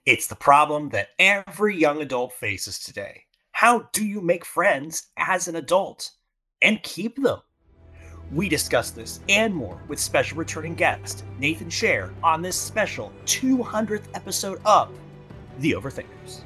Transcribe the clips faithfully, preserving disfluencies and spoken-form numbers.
It's the problem that every young adult faces today. How do you make friends as an adult and keep them? We discuss this and more with special returning guest Nathan Scher on this special two hundredth episode of The Overthinkers.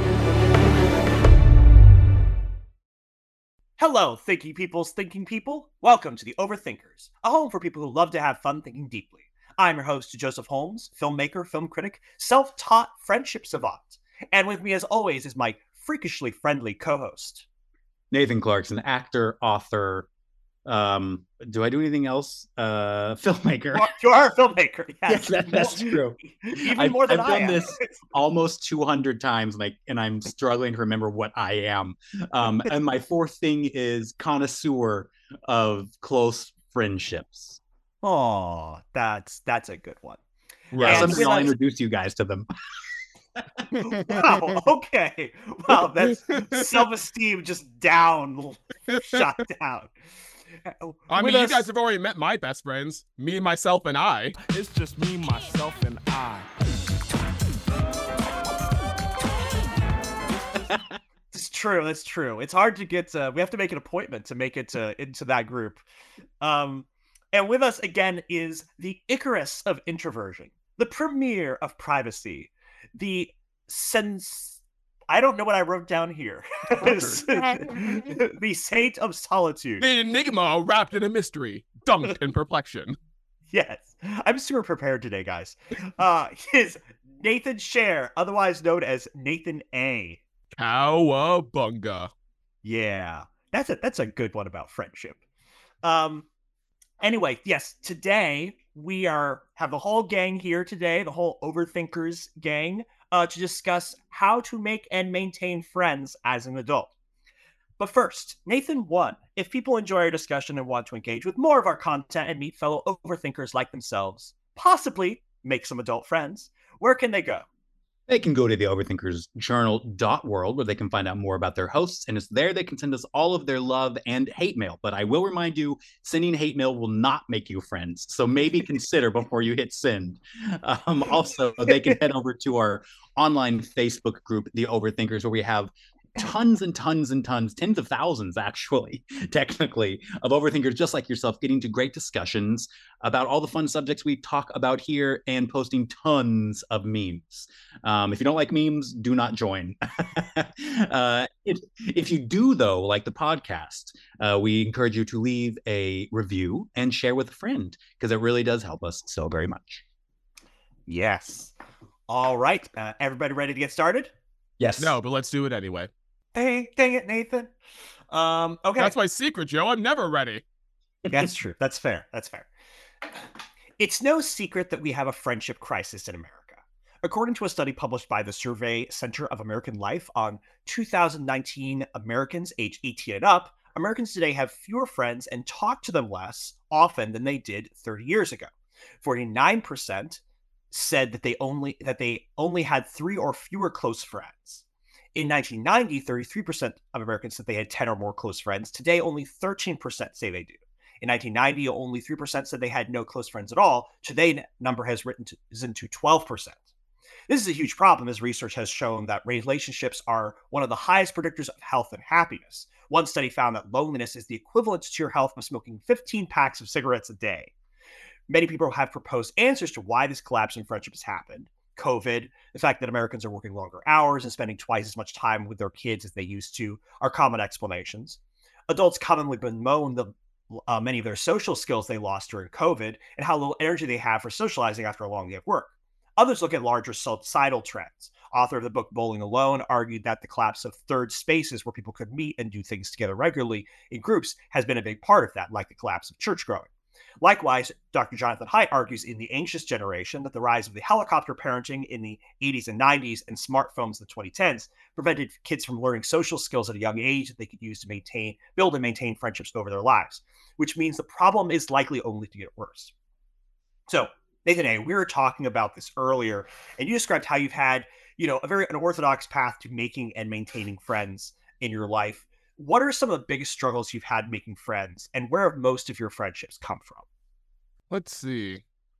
Hello, thinking peoples, thinking people. Welcome to The Overthinkers, a home for people who love to have fun thinking deeply. I'm your host, Joseph Holmes, filmmaker, film critic, self-taught friendship savant. And with me, as always, is my freakishly friendly co-host, Nathan Clarkson, actor, author. Um, do I do anything else? Uh, filmmaker. You are a filmmaker. Yes, yes that, that's true. Even I've, more than I've I done am. this almost two hundred times, like, and I'm struggling to remember what I am. Um, and my fourth thing is connoisseur of close friendships. Oh, that's that's a good one. Yeah, someday I'll us... introduce you guys to them. Wow. Okay. Wow. That's self-esteem just down, shot down. I mean, us... you guys have already met my best friends, me, myself, and I. It's just me, myself, and I. It's true. That's true. It's hard to get. Uh, we have to make an appointment to make it uh, into that group. Um, and with us again is the Icarus of introversion, the premier of privacy, the sense. I don't know what I wrote down here. The saint of solitude. The enigma wrapped in a mystery, dunked in perplexion. Yes. I'm super prepared today, guys. Uh, is Nathan Scher, otherwise known as Nathan A. Cowabunga. Yeah. That's a, that's a good one about friendship. Um. Anyway, yes, today we are have the whole gang here today, the whole Overthinkers gang, uh, to discuss how to make and maintain friends as an adult. But first, Nathan, one, if people enjoy our discussion and want to engage with more of our content and meet fellow Overthinkers like themselves, possibly make some adult friends, where can they go? They can go to the overthinkers journal dot world where they can find out more about their hosts, and it's there they can send us all of their love and hate mail. But I will remind you, sending hate mail will not make you friends, so maybe consider before you hit send. Um, also, they can head over to our online Facebook group, The Overthinkers, where we have tons and tons and tons, tens of thousands, actually, technically, of overthinkers just like yourself getting to great discussions about all the fun subjects we talk about here and posting tons of memes. Um, if you don't like memes, do not join. uh, if, if you do, though, like the podcast, uh, we encourage you to leave a review and share with a friend because it really does help us so very much. Yes. All right. Uh, everybody ready to get started? Yes. No, but let's do it anyway. Hey, dang it, Nathan. Um, okay. That's my secret, Joe. I'm never ready. That's true. That's fair. That's fair. It's no secret that we have a friendship crisis in America. According to a study published by the Survey Center of American Life on two thousand nineteen Americans aged eighteen and up, Americans today have fewer friends and talk to them less often than they did thirty years ago. forty-nine percent said that they only that they only had three or fewer close friends. In nineteen ninety, thirty-three percent of Americans said they had ten or more close friends. Today, only thirteen percent say they do. In nineteen ninety, only three percent said they had no close friends at all. Today, the number has risen to twelve percent. This is a huge problem, as research has shown that relationships are one of the highest predictors of health and happiness. One study found that loneliness is the equivalent to your health of smoking fifteen packs of cigarettes a day. Many people have proposed answers to why this collapse in friendship has happened. COVID, the fact that Americans are working longer hours and spending twice as much time with their kids as they used to are common explanations. Adults commonly bemoan the uh, many of their social skills they lost during COVID and how little energy they have for socializing after a long day of work. Others look at larger societal trends. Author of the book Bowling Alone argued that the collapse of third spaces where people could meet and do things together regularly in groups has been a big part of that, like the collapse of church growing. Likewise, Doctor Jonathan Haidt argues in The Anxious Generation that the rise of the helicopter parenting in the eighties and nineties and smartphones in the twenty tens prevented kids from learning social skills at a young age that they could use to maintain, build and maintain friendships over their lives, which means the problem is likely only to get worse. So, Nathan A., we were talking about this earlier, and you described how you've had, you know, a very unorthodox path to making and maintaining friends in your life. What are some of the biggest struggles you've had making friends, and where have most of your friendships come from? Let's see.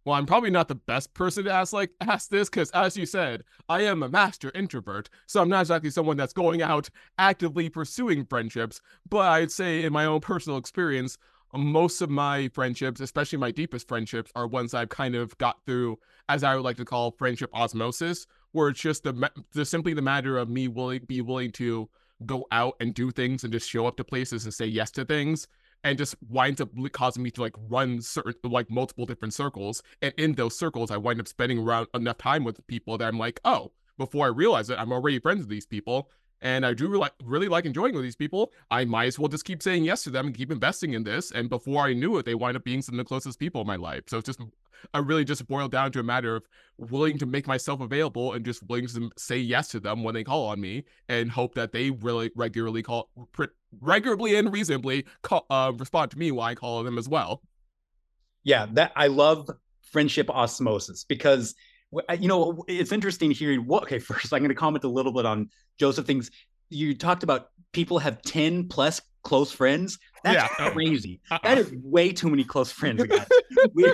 Well, I'm probably not the best person to ask like ask this because, as you said, I am a master introvert, so I'm not exactly someone that's going out actively pursuing friendships. But I'd say, in my own personal experience, most of my friendships, especially my deepest friendships, are ones I've kind of got through, as I would like to call, friendship osmosis, where it's just the just simply the matter of me willing be willing to go out and do things and just show up to places and say yes to things, and just winds up causing me to like run certain like multiple different circles. And in those circles, I wind up spending around enough time with people that I'm like, oh, before I realize it, I'm already friends with these people. And I do really, really like enjoying with these people. I might as well just keep saying yes to them and keep investing in this. And before I knew it, they wind up being some of the closest people in my life. So it's just, I really just boiled down to a matter of willing to make myself available and just willing to say yes to them when they call on me, and hope that they really regularly call, regularly and reasonably call, uh, respond to me while I call on them as well. Yeah, that I love friendship osmosis because, you know, it's interesting hearing what, okay, first I'm going to comment a little bit on Joseph things. You talked about people have ten plus close friends. That's yeah. crazy. Uh-uh. That is way too many close friends, guys. We're,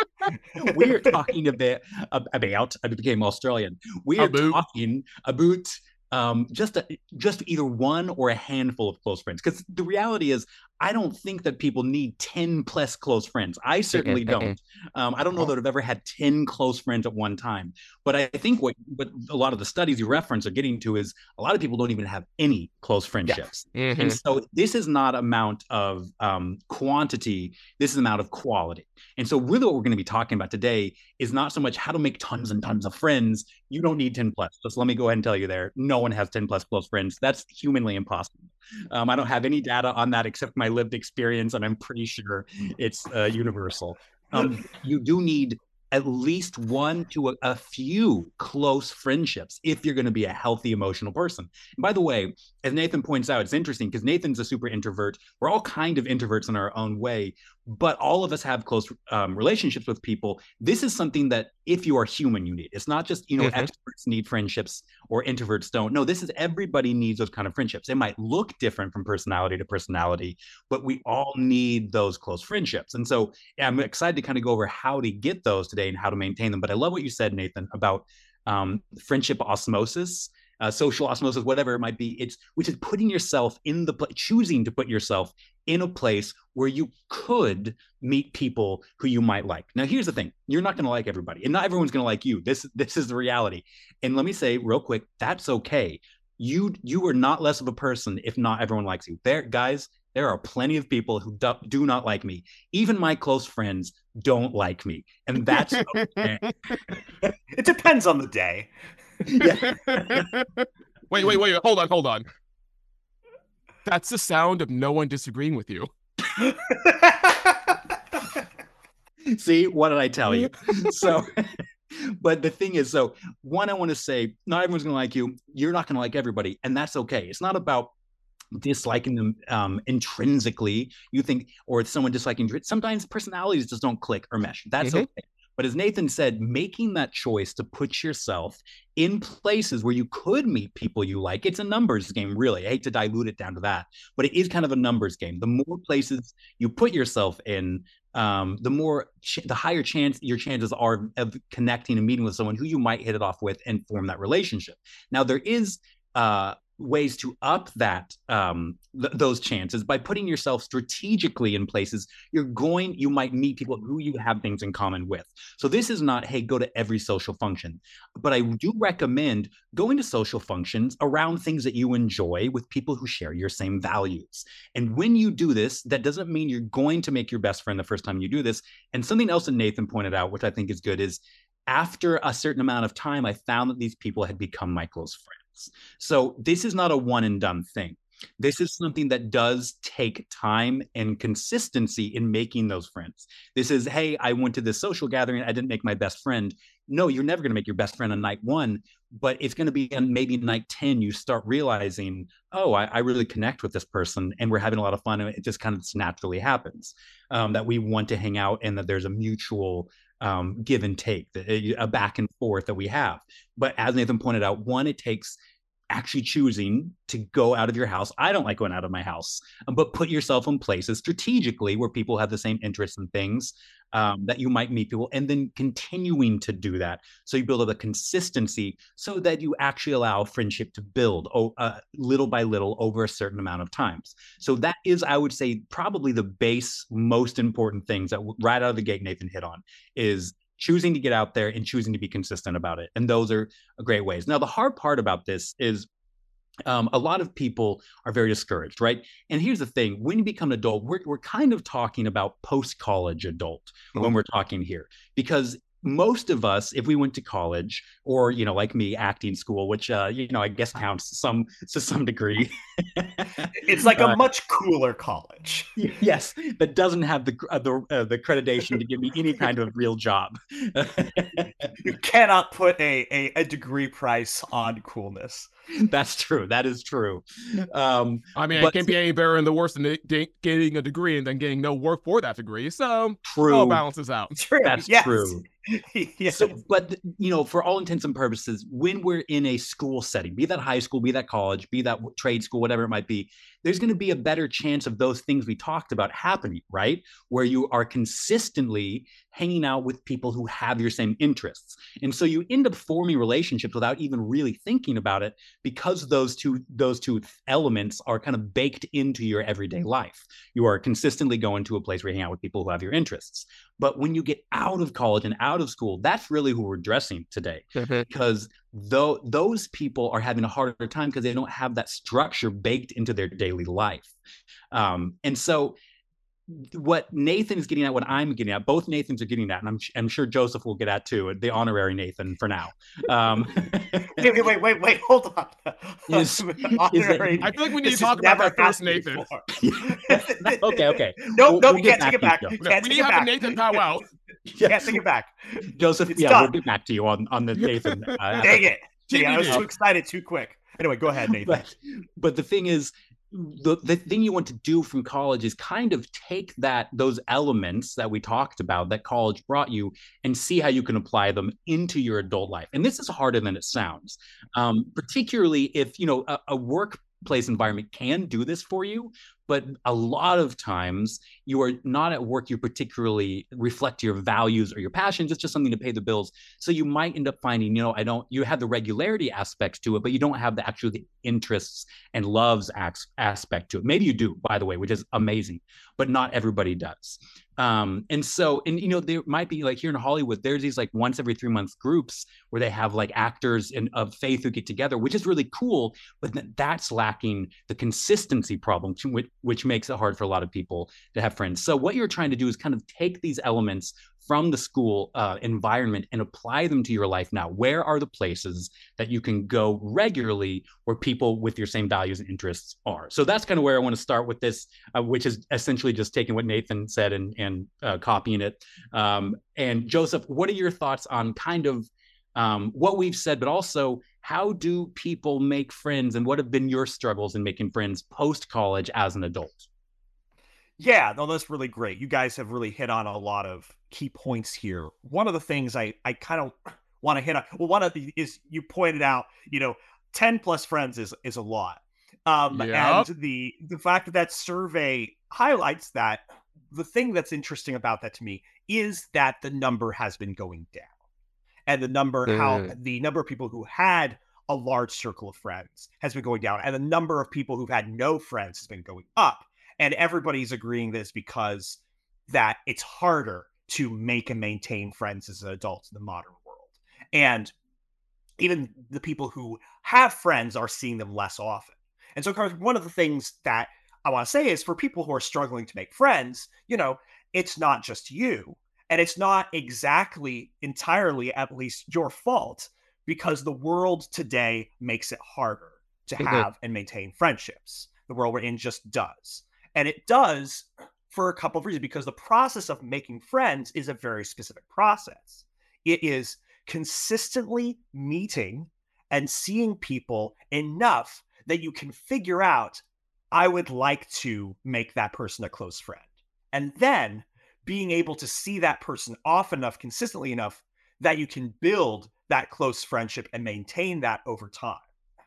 we're talking a bit about, I became Australian. We are about. talking about um, just, a, just either one or a handful of close friends. Because the reality is, I don't think that people need ten plus close friends. I certainly don't. Um, I don't know that I've ever had ten close friends at one time. But I think what, what a lot of the studies you reference are getting to is a lot of people don't even have any close friendships. Yeah. Mm-hmm. And so this is not amount of um, quantity. This is amount of quality. And so really what we're going to be talking about today is not so much how to make tons and tons of friends. You don't need ten plus. Just let me go ahead and tell you there. No one has ten plus close friends. That's humanly impossible. Um, I don't have any data on that except my lived experience, and I'm pretty sure it's uh, universal. Um, you do need at least one to a, a few close friendships if you're going to be a healthy emotional person. And by the way, as Nathan points out, it's interesting because Nathan's a super introvert. We're all kind of introverts in our own way, but all of us have close um, relationships with people. This is something that if you are human, you need. It's not just, you know, mm-hmm. extroverts need friendships or introverts don't. No, this is everybody needs those kind of friendships. It might look different from personality to personality, but we all need those close friendships. And so yeah, I'm excited to kind of go over how to get those today and how to maintain them. But I love what you said, Nathan, about um, friendship osmosis. Uh, social osmosis, whatever it might be, it's which is putting yourself in the choosing to put yourself in a place where you could meet people who you might like. Now, here's the thing: you're not going to like everybody, and not everyone's going to like you. This this is the reality. And let me say real quick, that's okay. You you are not less of a person if not everyone likes you. There, guys, there are plenty of people who do, do not like me. Even my close friends don't like me, and that's okay. It depends on the day. Yeah. wait, wait, wait, hold on, hold on. That's the sound of no one disagreeing with you. See, what did I tell you? So, but the thing is, so one, I want to say, not everyone's going to like you. You're not going to like everybody, and that's okay. It's not about disliking them um, intrinsically. You think, or it's someone disliking. Sometimes personalities just don't click or mesh. That's mm-hmm. okay. But as Nathan said, making that choice to put yourself in places where you could meet people you like, it's a numbers game, really. I hate to dilute it down to that, but it is kind of a numbers game. The more places you put yourself in, um, the more, ch- the higher chance your chances are of connecting and meeting with someone who you might hit it off with and form that relationship. Now, there is uh, ways to up that um, th- those chances by putting yourself strategically in places you're going, you might meet people who you have things in common with. So this is not, hey, go to every social function, but I do recommend going to social functions around things that you enjoy with people who share your same values. And when you do this, that doesn't mean you're going to make your best friend the first time you do this. And something else that Nathan pointed out, which I think is good, is after a certain amount of time, I found that these people had become my close friends. So this is not a one and done thing. This is something that does take time and consistency in making those friends. This is, hey, I went to this social gathering. I didn't make my best friend. No, you're never going to make your best friend on night one, but it's going to be on maybe night ten. You start realizing, oh, I, I really connect with this person and we're having a lot of fun. And it just kind of naturally happens um, that we want to hang out and that there's a mutual um, give and take, a back and forth that we have. But as Nathan pointed out, one, it takes actually choosing to go out of your house. I don't like going out of my house, but put yourself in places strategically where people have the same interests and things, um, that you might meet people, and then continuing to do that. So you build up a consistency so that you actually allow friendship to build oh, uh, little by little over a certain amount of times. So that is, I would say, probably the base, most important things that right out of the gate Nathan hit on is choosing to get out there and choosing to be consistent about it. And those are great ways. Now, the hard part about this is um, a lot of people are very discouraged, right? And here's the thing, when you become an adult, we're, we're kind of talking about post-college adult mm-hmm. when we're talking here, because most of us, if we went to college or, you know, like me, acting school, which, uh, you know, I guess counts some to some degree. It's like a uh, much cooler college. Yes, that doesn't have the uh, the uh, the accreditation to give me any kind of real job. You cannot put a, a a degree price on coolness. That's true. That is true. Um, I mean, but, it can't be any better and the worse than getting a degree and then getting no work for that degree. So true. It all balances out. True. That's yes. true. Yes. So, but, you know, for all intents and purposes, when we're in a school setting, be that high school, be that college, be that trade school, whatever it might be, there's going to be a better chance of those things we talked about happening, right? Where you are consistently hanging out with people who have your same interests. And so you end up forming relationships without even really thinking about it, because those two those two elements are kind of baked into your everyday life. You are consistently going to a place where you hang out with people who have your interests. But when you get out of college and out of school, that's really who we're addressing today. Because though those people are having a harder time because they don't have that structure baked into their daily life. Um, and so what Nathan is getting at, what I'm getting at, both Nathans are getting at, and I'm, I'm sure Joseph will get at too, the honorary Nathan for now. Um, wait, wait, wait, wait, wait, hold on. Is, honorary, is I feel like we need to talk about that first, Nathan. okay, okay. No, we'll, no, we'll we can't take it back. No, Can't we take need it to have back. a Nathan powwow. Yeah. Can't take it back. Joseph, It's yeah, done. we'll get back to you on, on the Nathan. Uh, Dang it. Dang, I was too excited too quick. Anyway, go ahead, Nathan. But, but the thing is, the, the thing you want to do from college is kind of take that those elements that we talked about that college brought you and see how you can apply them into your adult life. And this is harder than it sounds, um, particularly if, you know, a, a workplace environment can do this for you. But a lot of times you are not at work, you particularly reflect your values or your passions. It's just something to pay the bills. So you might end up finding, you know, I don't, you have the regularity aspects to it, but you don't have the actual the interests and loves aspect to it. Maybe you do, by the way, which is amazing, but not everybody does. Um, and so, and, you know, there might be like here in Hollywood, there's these like once every three months groups where they have like actors in, of faith who get together, which is really cool, but that's lacking the consistency problem, which, which makes it hard for a lot of people to have friends. So what you're trying to do is kind of take these elements from the school uh, environment and apply them to your life now. Where are the places that you can go regularly where people with your same values and interests are? So that's kind of where I want to start with this, uh, which is essentially just taking what Nathan said and, and uh, copying it. Um, and Joseph, what are your thoughts on kind of um, what we've said, but also how do people make friends, and what have been your struggles in making friends post-college as an adult? Yeah, no, that's really great. You guys have really hit on a lot of key points here. One of the things I, I kind of want to hit on, well, one of the is you pointed out, you know, ten plus friends is, is a lot. Um, Yep. And the, the fact that that survey highlights that, the thing that's interesting about that to me is that the number has been going down. And the number, how the number of people who had a large circle of friends has been going down. And the number of people who've had no friends has been going up. And everybody's agreeing this because that it's harder to make and maintain friends as an adult in the modern world. And even the people who have friends are seeing them less often. And so, Carlos, one of the things that I want to say is for people who are struggling to make friends, you know, it's not just you. And it's not exactly entirely, at least, your fault, because the world today makes it harder to have and maintain friendships. The world we're in just does. And it does for a couple of reasons, because the process of making friends is a very specific process. It is consistently meeting and seeing people enough that you can figure out, I would like to make that person a close friend. And then being able to see that person often enough, consistently enough, that you can build that close friendship and maintain that over time.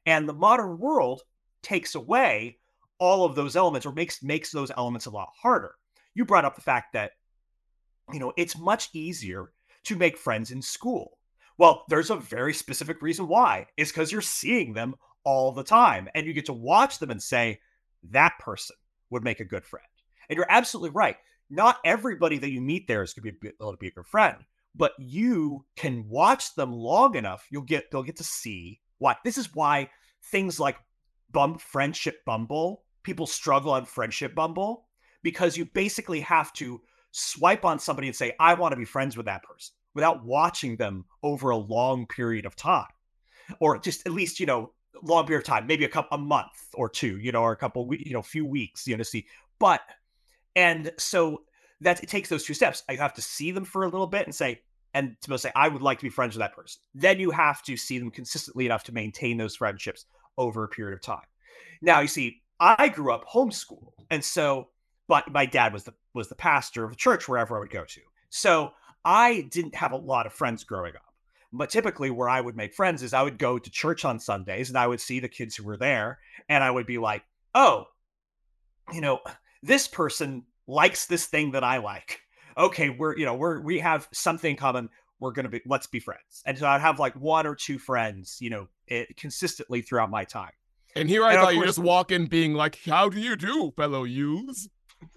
And the modern world takes away all of those elements, or makes makes those elements a lot harder. You brought up the fact that, you know, it's much easier to make friends in school. Well, there's a very specific reason why. It's because you're seeing them all the time, and you get to watch them and say, that person would make a good friend. And you're absolutely right. Not everybody that you meet there is going to be able to be a good friend, but you can watch them long enough. You'll get they'll get to see what. This is why things like Bum Friendship Bumble, people struggle on Friendship Bumble, because you basically have to swipe on somebody and say, I want to be friends with that person, without watching them over a long period of time, or just at least, you know, long period of time, maybe a couple, a month or two, you know, or a couple, you know, few weeks, you know, to see. But, and so that it takes those two steps. You have to see them for a little bit and say, and to say, I would like to be friends with that person. Then you have to see them consistently enough to maintain those friendships over a period of time. Now, you see, I grew up homeschooled. And so, but my dad was the, was the pastor of the church wherever I would go to. So I didn't have a lot of friends growing up. But typically where I would make friends is I would go to church on Sundays and I would see the kids who were there and I would be like, oh, you know, this person likes this thing that I like. Okay, we're, you know, we're, we have something in common. We're going to be, let's be friends. And so I'd have like one or two friends, you know, it, consistently throughout my time. And here I and thought you course, just walk in being like, how do you do, fellow youths?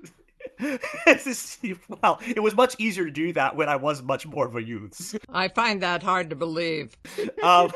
Well, it was much easier to do that when I was much more of a youth. I find that hard to believe. um,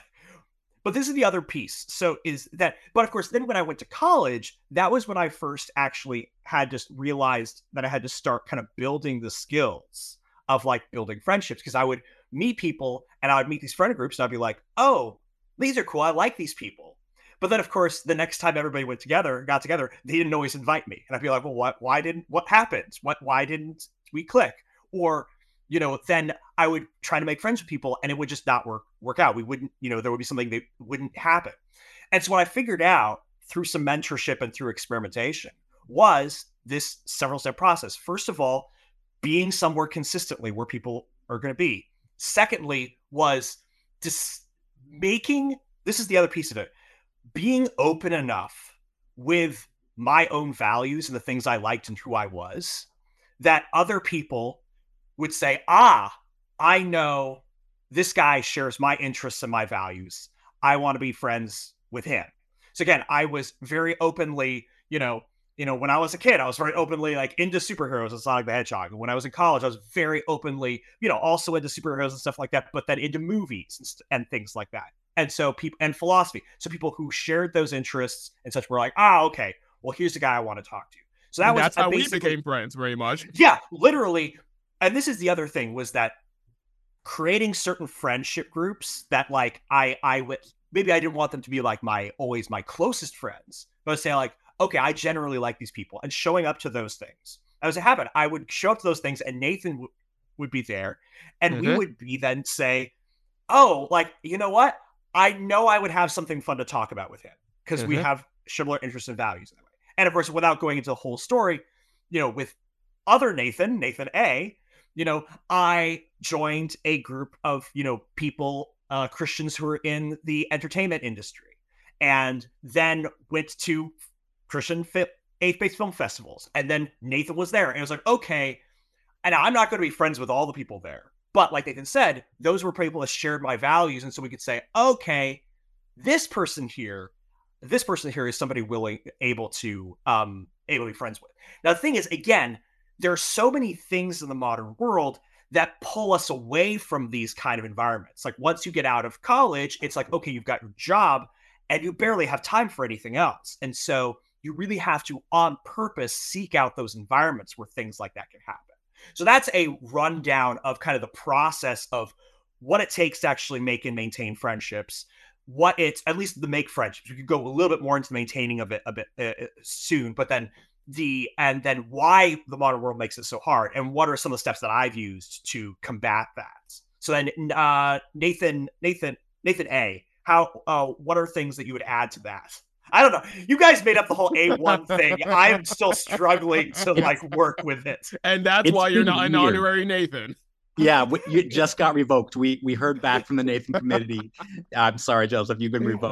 but this is the other piece. So is that, but of course, then when I went to college, that was when I first actually had just realized that I had to start kind of building the skills of like building friendships, because I would meet people and I would meet these friend groups and I'd be like, oh, these are cool. I like these people. But then, of course, the next time everybody went together, got together, they didn't always invite me. And I'd be like, well, what, why didn't, what happened? What, why didn't we click? Or, you know, then I would try to make friends with people and it would just not work, work out. We wouldn't, you know, there would be something that wouldn't happen. And so what I figured out through some mentorship and through experimentation was this several step process. First of all, being somewhere consistently where people are going to be. Secondly, was just making, this is the other piece of it, being open enough with my own values and the things I liked and who I was, that other people would say, ah, I know this guy shares my interests and my values. I want to be friends with him. So again, I was very openly, you know, you know, when I was a kid, I was very openly like into superheroes and Sonic the Hedgehog. And when I was in college, I was very openly, you know, also into superheroes and stuff like that, but then into movies and, st- and things like that. And so people, and philosophy. So people who shared those interests and such were like, ah, okay, well, here's the guy I want to talk to. So that and was that's how we became friends, very much. Yeah, literally. And this is the other thing, was that creating certain friendship groups that like I, I would, maybe I didn't want them to be like my, always my closest friends, but I'd say like, okay, I generally like these people, and showing up to those things. That was a habit. I would show up to those things and Nathan w- would be there and mm-hmm. we would be then say, oh, like, you know what? I know I would have something fun to talk about with him because mm-hmm. we have similar interests and values in that way. And of course, without going into the whole story, you know, with other Nathan, Nathan A, you know, I joined a group of, you know, people, uh, Christians who were in the entertainment industry, and then went to Christian fi- faith-based film festivals. And then Nathan was there and it was like, okay, and I'm not going to be friends with all the people there. But like Nathan said, those were people that shared my values. And so we could say, okay, this person here, this person here is somebody willing, able to, um, able to be friends with. Now, the thing is, again, there are so many things in the modern world that pull us away from these kind of environments. Like once you get out of college, it's like, okay, you've got your job and you barely have time for anything else. And so you really have to, on purpose, seek out those environments where things like that can happen. So that's a rundown of kind of the process of what it takes to actually make and maintain friendships, what it's, at least the make friendships. We could go a little bit more into the maintaining of it a bit uh, soon, but then the, and then why the modern world makes it so hard, and what are some of the steps that I've used to combat that. So then uh, Nathan, Nathan, Nathan A, how, uh, what are things that you would add to that? I don't know. You guys made up the whole A one thing. I'm still struggling to like work with it. And that's It's why you're been not an weird. honorary Nathan. Yeah, we, you just got revoked. We we heard back from the Nathan committee. I'm sorry, Joseph, you've been revoked.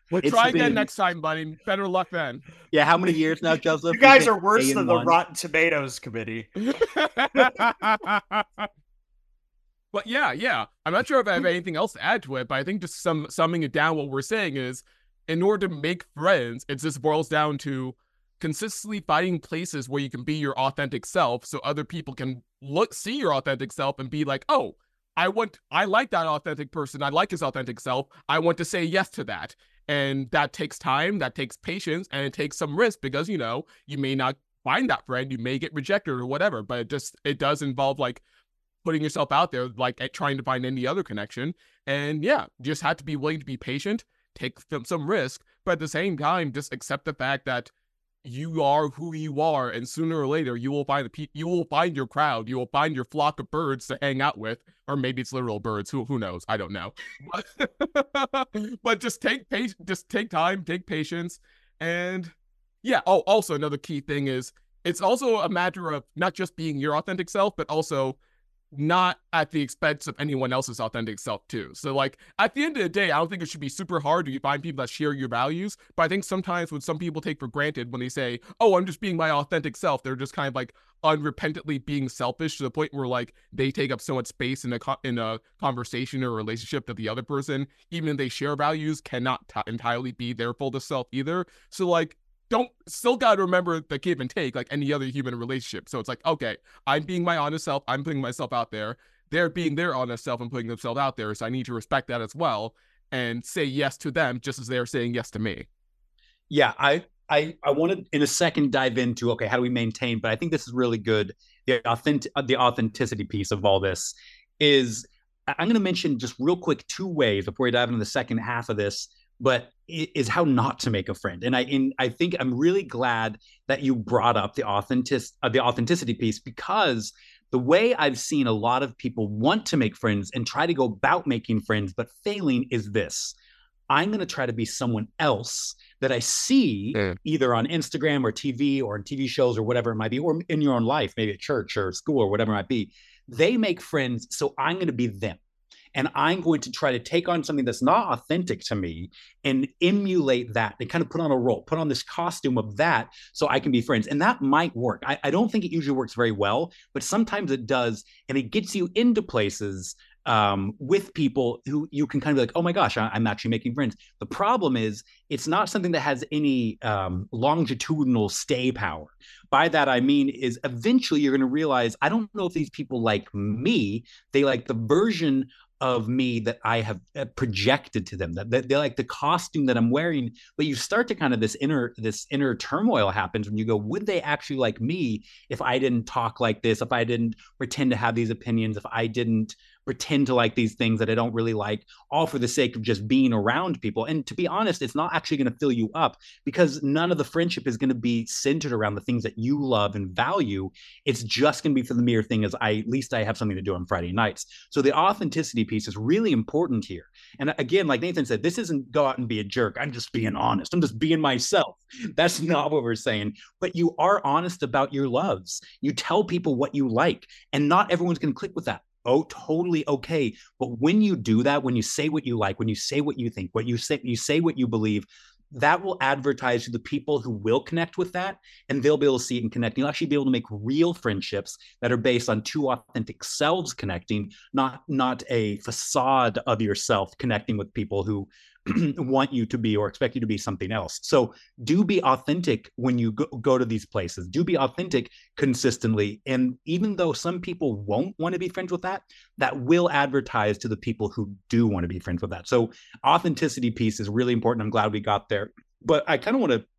We'll It's try again been- next time, buddy. Better luck then. Yeah, how many years now, Joseph? You guys We've are been worse A and than the one. Rotten Tomatoes committee. But yeah, yeah. I'm not sure if I have anything else to add to it, but I think just some summing it down, what we're saying is, in order to make friends, it just boils down to consistently finding places where you can be your authentic self, so other people can look, see your authentic self, and be like, oh, I want, I like that authentic person. I like his authentic self. I want to say yes to that. And that takes time, that takes patience, and it takes some risk because, you know, you may not find that friend, you may get rejected or whatever, but it just, it does involve like putting yourself out there, like at trying to find any other connection. And yeah, you just have to be willing to be patient, take some risk, but at the same time, just accept the fact that you are who you are, and sooner or later, you will find the pe- you will find your crowd, you will find your flock of birds to hang out with, or maybe it's literal birds. Who who knows? I don't know. But, but just take pace, just take time, take patience, and yeah. Oh, also another key thing is it's also a matter of not just being your authentic self, but also not at the expense of anyone else's authentic self too. So like at the end of the day, I don't think it should be super hard to find people that share your values, but I think sometimes what some people take for granted when they say, oh, I'm just being my authentic self, they're just kind of like unrepentantly being selfish to the point where like they take up so much space in a co- in a conversation or relationship that the other person, even if they share values, cannot t- entirely be their fullest self either. So like don't still got to remember the give and take like any other human relationship. So it's like, okay, I'm being my honest self, I'm putting myself out there, they're being their honest self and putting themselves out there, so I need to respect that as well and say yes to them just as they're saying yes to me. Yeah, I I I want to in a second dive into, okay, how do we maintain, but I think this is really good. The authentic the authenticity piece of all this is, I'm going to mention just real quick two ways before we dive into the second half of this, but is how not to make a friend. And I in, I think I'm really glad that you brought up the authentic uh, the authenticity piece, because the way I've seen a lot of people want to make friends and try to go about making friends but failing is this: I'm going to try to be someone else that I see mm. either on Instagram or T V or in T V shows or whatever it might be, or in your own life, maybe at church or school or whatever it might be. They make friends, so I'm going to be them. And I'm going to try to take on something that's not authentic to me and emulate that and kind of put on a role, put on this costume of that so I can be friends. And that might work. I, I don't think it usually works very well, but sometimes it does. And it gets you into places um, with people who you can kind of be like, oh my gosh, I, I'm actually making friends. The problem is it's not something that has any um, longitudinal stay power. By that, I mean is eventually you're going to realize, I don't know if these people like me, they like the version of me that I have projected to them, that, that they like the costume that I'm wearing. But you start to kind of this inner this inner turmoil happens when you go, would they actually like me if I didn't talk like this, if I didn't pretend to have these opinions, if I didn't pretend to like these things that I don't really like, all for the sake of just being around people? And to be honest, it's not actually going to fill you up, because none of the friendship is going to be centered around the things that you love and value. It's just going to be for the mere thing as I, at least I have something to do on Friday nights. So the authenticity piece is really important here. And again, like Nathan said, this isn't go out and be a jerk. I'm just being honest. I'm just being myself. That's not what we're saying. But you are honest about your loves. You tell people what you like, and not everyone's going to click with that. Oh, totally okay. But when you do that, when you say what you like, when you say what you think, what you say, you say what you believe, that will advertise to the people who will connect with that, and they'll be able to see it and connect. You'll actually be able to make real friendships that are based on two authentic selves connecting, not, not a facade of yourself connecting with people who want you to be or expect you to be something else. So do be authentic when you go, go to these places. Do be authentic consistently. And even though some people won't want to be friends with that, that will advertise to the people who do want to be friends with that. So authenticity piece is really important. I'm glad we got there. But I kind of want to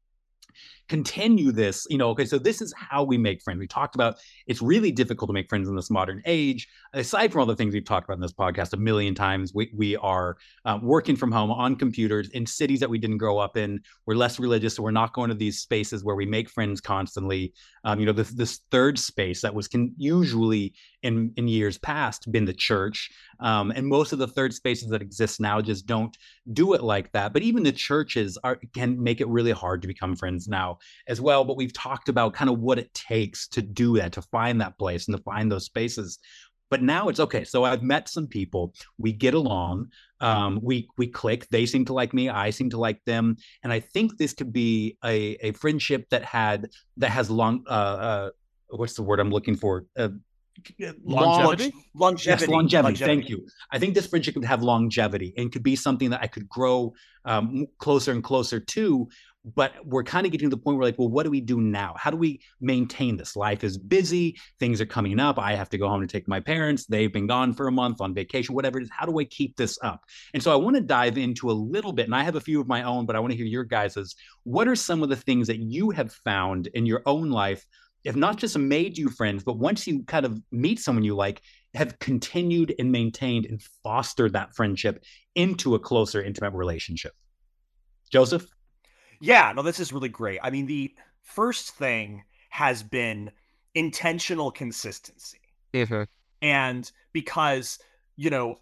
continue this, you know, okay, so this is how we make friends. We talked about it's really difficult to make friends in this modern age. Aside from all the things we've talked about in this podcast a million times, we, we are uh, working from home on computers in cities that we didn't grow up in. We're less religious, so we're not going to these spaces where we make friends constantly. Um, you know, this, this third space that was can usually in, in years past been the church. Um, and most of the third spaces that exist now just don't do it like that. But even the churches are can make it really hard to become friends now as well. But we've talked about kind of what it takes to do that, to find that place and to find those spaces. But now it's okay. So I've met some people, we get along. Um, we we click. They seem to like me. I seem to like them, and I think this could be a a friendship that had that has long. Uh, uh, what's the word I'm looking for? Uh, Longevity? Long, longevity. Yes, longevity. longevity. Thank you. I think this friendship could have longevity and could be something that I could grow um, closer and closer to. But we're kind of getting to the point where, like, well, what do we do now? How do we maintain this? Life is busy. Things are coming up. I have to go home to take my parents. They've been gone for a month on vacation, whatever it is. How do I keep this up? And so I want to dive into a little bit, and I have a few of my own, but I want to hear your guys's. What are some of the things that you have found in your own life, if not just made you friends, but once you kind of meet someone you like, have continued and maintained and fostered that friendship into a closer, intimate relationship? Joseph? Yeah, no, this is really great. I mean, the first thing has been intentional consistency. Mm-hmm. And because, you know,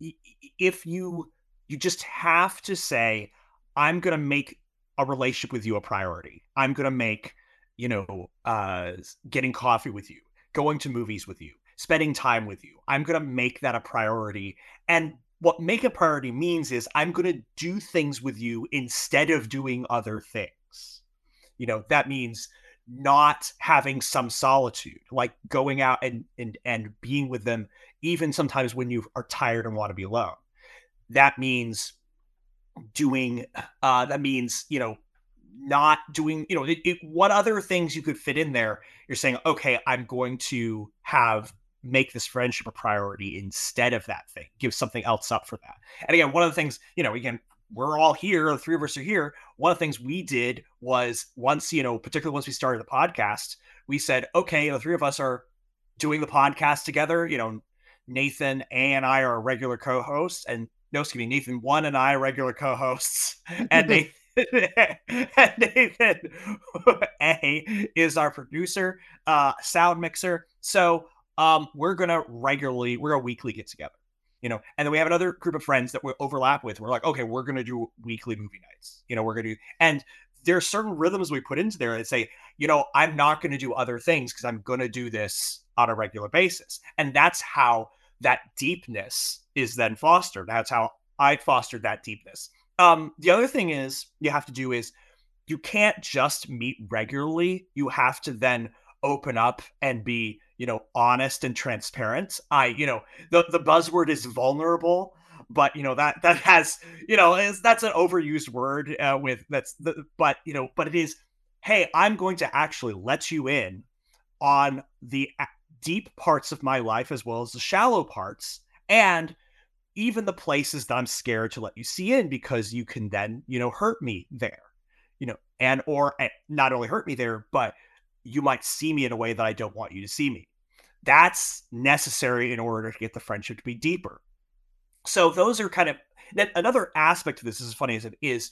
if you you just have to say, I'm going to make a relationship with you a priority. I'm going to make, you know, uh, getting coffee with you, going to movies with you, spending time with you. I'm going to make that a priority. And what make a priority means is I'm going to do things with you instead of doing other things. You know, that means not having some solitude, like going out and and and being with them, even sometimes when you are tired and want to be alone. That means doing, uh, that means, you know, not doing, you know, it, it, what other things you could fit in there. You're saying, okay, I'm going to have make this friendship a priority instead of that thing, give something else up for that. And again, one of the things, you know, again, we're all here, the three of us are here. One of the things we did was once, you know, particularly once we started the podcast, we said, okay, the three of us are doing the podcast together. You know, Nathan, A, and I are regular co-hosts, and no, excuse me, Nathan one and I are regular co-hosts, and Nathan and Nathan A is our producer, uh, sound mixer. So um, we're gonna regularly, we're a weekly get together, you know, and then we have another group of friends that we overlap with. We're like, okay, we're gonna do weekly movie nights, you know, we're gonna do, and there are certain rhythms we put into there that say, you know, I'm not gonna do other things because I'm gonna do this on a regular basis, and that's how that deepness is then fostered. That's how I fostered that deepness. Um, the other thing is you have to do is you can't just meet regularly. You have to then open up and be, you know, honest and transparent. I, you know, the, the buzzword is vulnerable, but you know, that, that has, you know, is that's an overused word uh, with that's the, but you know, but it is, hey, I'm going to actually let you in on the deep parts of my life as well as the shallow parts. And even the places that I'm scared to let you see in, because you can then, you know, hurt me there, you know, and, or not only hurt me there, but you might see me in a way that I don't want you to see me. That's necessary in order to get the friendship to be deeper. So those are kind of, another aspect of this, is as funny as it is,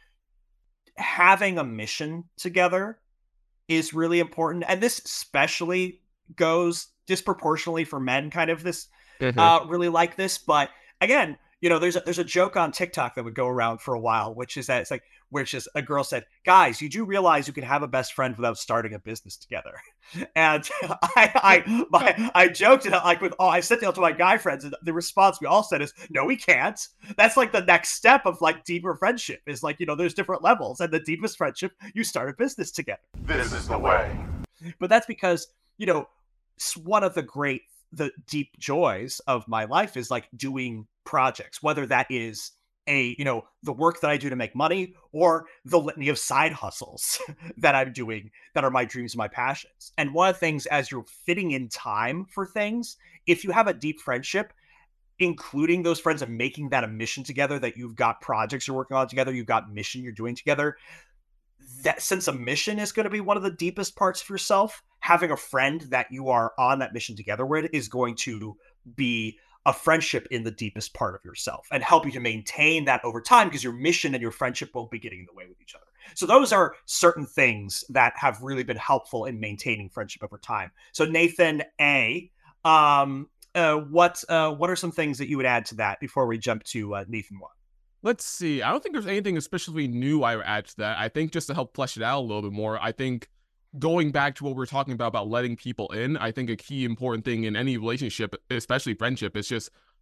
having a mission together is really important. And this especially goes disproportionately for men, kind of this, mm-hmm. uh, really like this, but again, you know, there's a, there's a joke on TikTok that would go around for a while, which is that it's like, which is a girl said, guys, you do realize you can have a best friend without starting a business together. And I, I, my, I joked it like with, oh, I said that to my guy friends, and the response we all said is, no, we can't. That's like the next step of like deeper friendship is like, you know, there's different levels, and the deepest friendship, you start a business together. This is the way. But that's because, you know, one of the great, the deep joys of my life is like doing projects, whether that is a, you know, the work that I do to make money, or the litany of side hustles that I'm doing that are my dreams and my passions. And one of the things, as you're fitting in time for things, if you have a deep friendship, including those friends and making that a mission together, that you've got projects you're working on together, you've got mission you're doing together, that sense of mission is going to be one of the deepest parts of yourself. Having a friend that you are on that mission together with is going to be a friendship in the deepest part of yourself and help you to maintain that over time, because your mission and your friendship won't be getting in the way with each other. So those are certain things that have really been helpful in maintaining friendship over time. So Nathan A, um, uh, what uh, what are some things that you would add to that before we jump to uh, Nathan one? Let's see. I don't think there's anything especially new I would add to that. I think just to help flesh it out a little bit more, I think going back to what we were talking about, about letting people in, I think a key important thing in any relationship, especially friendship, is just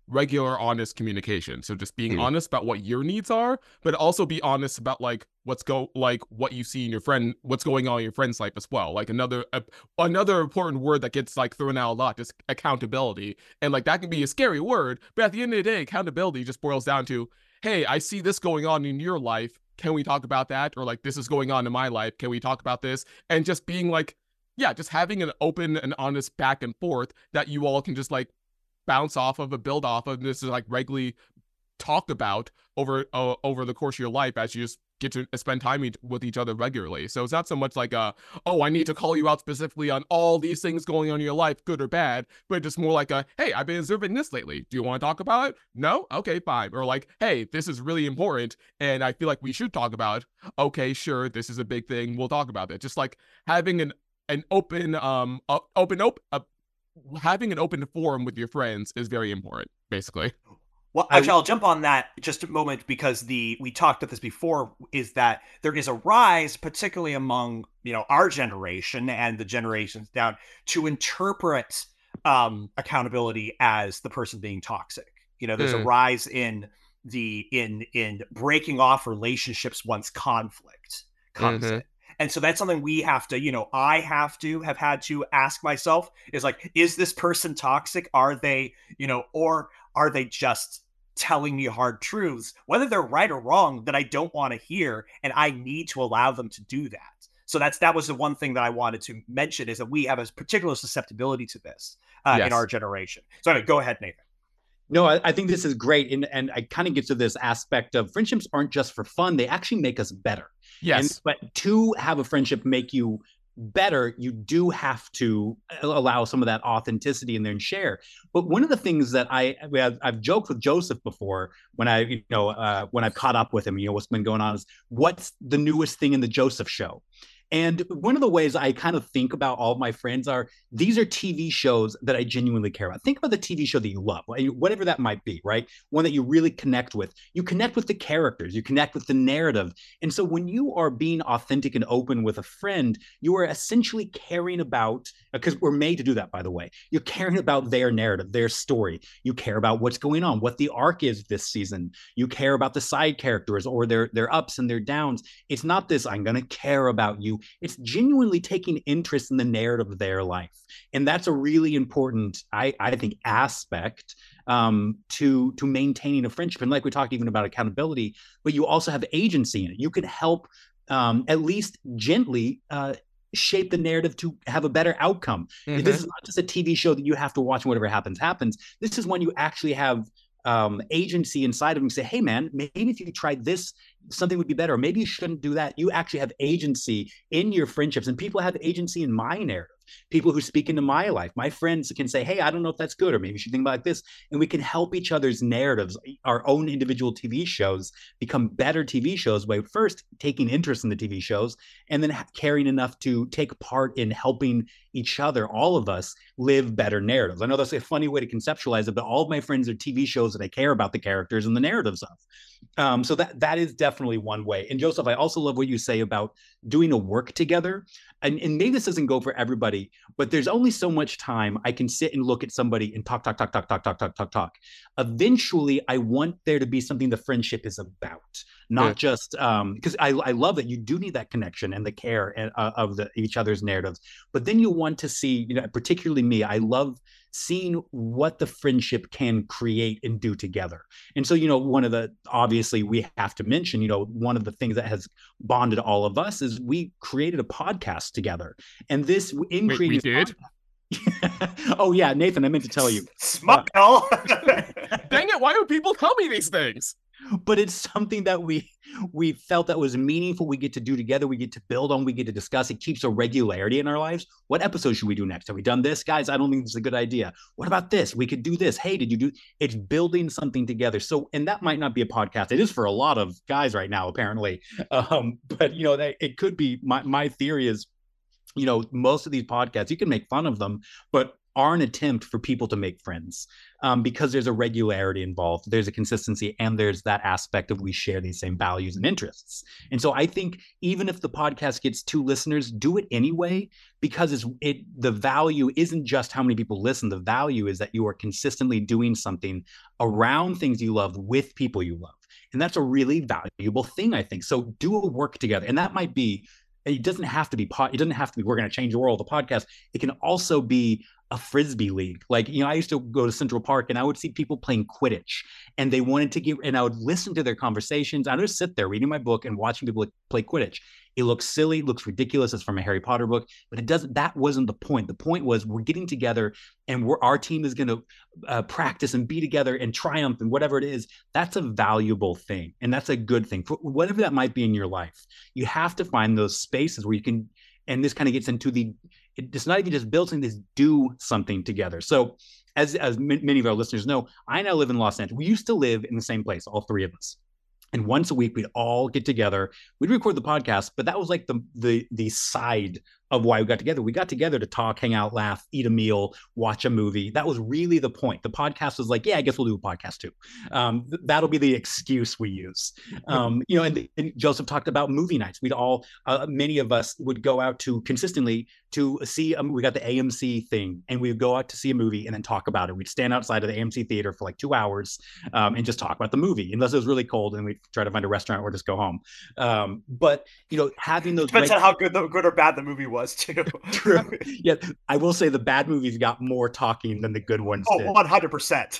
regular honest communication. So just being Mhm. honest about what your needs are, but also be honest about like what's go like what you see in your friend, what's going on in your friend's life as well. Like another uh, another important word that gets like thrown out a lot is accountability. And like that can be a scary word, but at the end of the day, accountability just boils down to, hey, I see this going on in your life. Can we talk about that? Or like, this is going on in my life. Can we talk about this? And just being like, yeah, just having an open and honest back and forth that you all can just like bounce off of and build off of. And this is like regularly talked about over uh, over the course of your life as you just get to spend time e- with each other regularly. So it's not so much like a, oh, I need to call you out specifically on all these things going on in your life, good or bad, but just more like a, hey, I've been observing this lately. Do you want to talk about it? No? Okay, fine. Or like, hey, this is really important and I feel like we should talk about it. Okay, sure, this is a big thing. We'll talk about it. Just like having an an open um uh, open open uh, having an open forum with your friends is very important, basically. Well, I- actually, I'll jump on that just a moment because the we talked about this before. Is that there is a rise, particularly among you know our generation and the generations down, to interpret um, accountability as the person being toxic. You know, there's a Mm. rise in the in in breaking off relationships once conflict comes Mhm. in. And so that's something we have to, you know, I have to have had to ask myself is like, is this person toxic? Are they, you know, or are they just telling me hard truths, whether they're right or wrong, that I don't want to hear, and I need to allow them to do that. So that's that was the one thing that I wanted to mention is that we have a particular susceptibility to this uh, Yes. in our generation. So anyway, go ahead, Nathan. No, I, I think this is great. And, and I kind of get to this aspect of friendships aren't just for fun. They actually make us better. Yes. And, but to have a friendship make you better, you do have to allow some of that authenticity in there and share. But one of the things that I, I've, I've joked with Joseph before when I, you know, uh, when I've caught up with him, you know, what's been going on is what's the newest thing in the Joseph show? And one of the ways I kind of think about all of my friends are these are T V shows that I genuinely care about. Think about the T V show that you love, whatever that might be, right? One that you really connect with. You connect with the characters, you connect with the narrative. And so when you are being authentic and open with a friend, you are essentially caring about, because we're made to do that, by the way. You're caring about their narrative, their story. You care about what's going on, what the arc is this season. You care about the side characters or their, their ups and their downs. It's not this, I'm going to care about you. It's genuinely taking interest in the narrative of their life. And that's a really important, I, I think, aspect um, to, to maintaining a friendship. And like we talked even about accountability, but you also have agency in it. You can help um, at least gently uh, shape the narrative to have a better outcome. Mhm. This is not just a T V show that you have to watch and whatever happens, happens. This is when you actually have um, agency inside of them. Say, hey, man, maybe if you tried this, something would be better. Maybe you shouldn't do that. You actually have agency in your friendships, and people have agency in my narrative. People who speak into my life, my friends can say, hey, I don't know if that's good, or maybe you should think about this. And we can help each other's narratives, our own individual T V shows, become better T V shows by first taking interest in the T V shows and then caring enough to take part in helping each other, all of us, live better narratives. I know that's a funny way to conceptualize it, but all of my friends are T V shows that I care about the characters and the narratives of. Um, so that that is definitely one way. And Joseph, I also love what you say about doing a work together. And, and maybe this doesn't go for everybody, but there's only so much time I can sit and look at somebody and talk, talk, talk, talk, talk, talk, talk, talk, talk. Eventually, I want there to be something the friendship is about, not Yeah. just um, because I, I love that you do need that connection and the care and, uh, of the, each other's narratives. But then you want to see, you know, particularly me, I love seeing what the friendship can create and do together. And so, you know, one of the, obviously we have to mention, you know, one of the things that has bonded all of us is we created a podcast together. And this, in Wait, creating we did? oh yeah, Nathan, I meant to tell you. Smile. Dang it, why do people tell me these things? But it's something that we we felt that was meaningful. We get to do together. We get to build on. We get to discuss. It keeps a regularity in our lives. What episode should we do next? Have we done this, guys? I don't think this is a good idea. What about this? We could do this. Hey, did you do? It's building something together. So, and that might not be a podcast. It is for a lot of guys right now, apparently. Um, but you know, that it could be. My my theory is, you know, most of these podcasts, you can make fun of them, but are an attempt for people to make friends um, because there's a regularity involved, there's a consistency, and there's that aspect of we share these same values and interests. And so I think even if the podcast gets two listeners, do it anyway, because it's, it the value isn't just how many people listen. The value is that you are consistently doing something around things you love with people you love. And that's a really valuable thing, I think. So do a work together. And that might be, it doesn't have to be, it doesn't have to be, we're going to change the world, the podcast. It can also be a Frisbee league. Like, you know, I used to go to Central Park and I would see people playing Quidditch and they wanted to get, and I would listen to their conversations. I would just sit there reading my book and watching people play Quidditch. It looks silly, looks ridiculous. It's from a Harry Potter book, but it doesn't, that wasn't the point. The point was we're getting together and we're, our team is going to uh, practice and be together and triumph and whatever it is. That's a valuable thing. And that's a good thing for whatever that might be in your life. You have to find those spaces where you can, and this kind of gets into the, it's not even just build something, it's do something together. So as, as many of our listeners know, I now live in Los Angeles. We used to live in the same place, all three of us. And once a week, we'd all get together. We'd record the podcast, but that was like the the the side of why we got together. We got together to talk, hang out, laugh, eat a meal, watch a movie. That was really the point. The podcast was like, yeah, I guess we'll do a podcast too. Um, th- that'll be the excuse we use. Um, you know, and, and Joseph talked about movie nights. We'd all, uh, many of us would go out to consistently to see, um, we got the A M C thing, and we would go out to see a movie and then talk about it. We'd stand outside of the A M C theater for like two hours um, and just talk about the movie, unless it was really cold, and we'd try to find a restaurant or just go home. Um, but, you know, having those... Depends reg- on how good, the, good or bad the movie was. Too. True. Yeah, I will say the bad movies got more talking than the good ones oh, did. one hundred percent.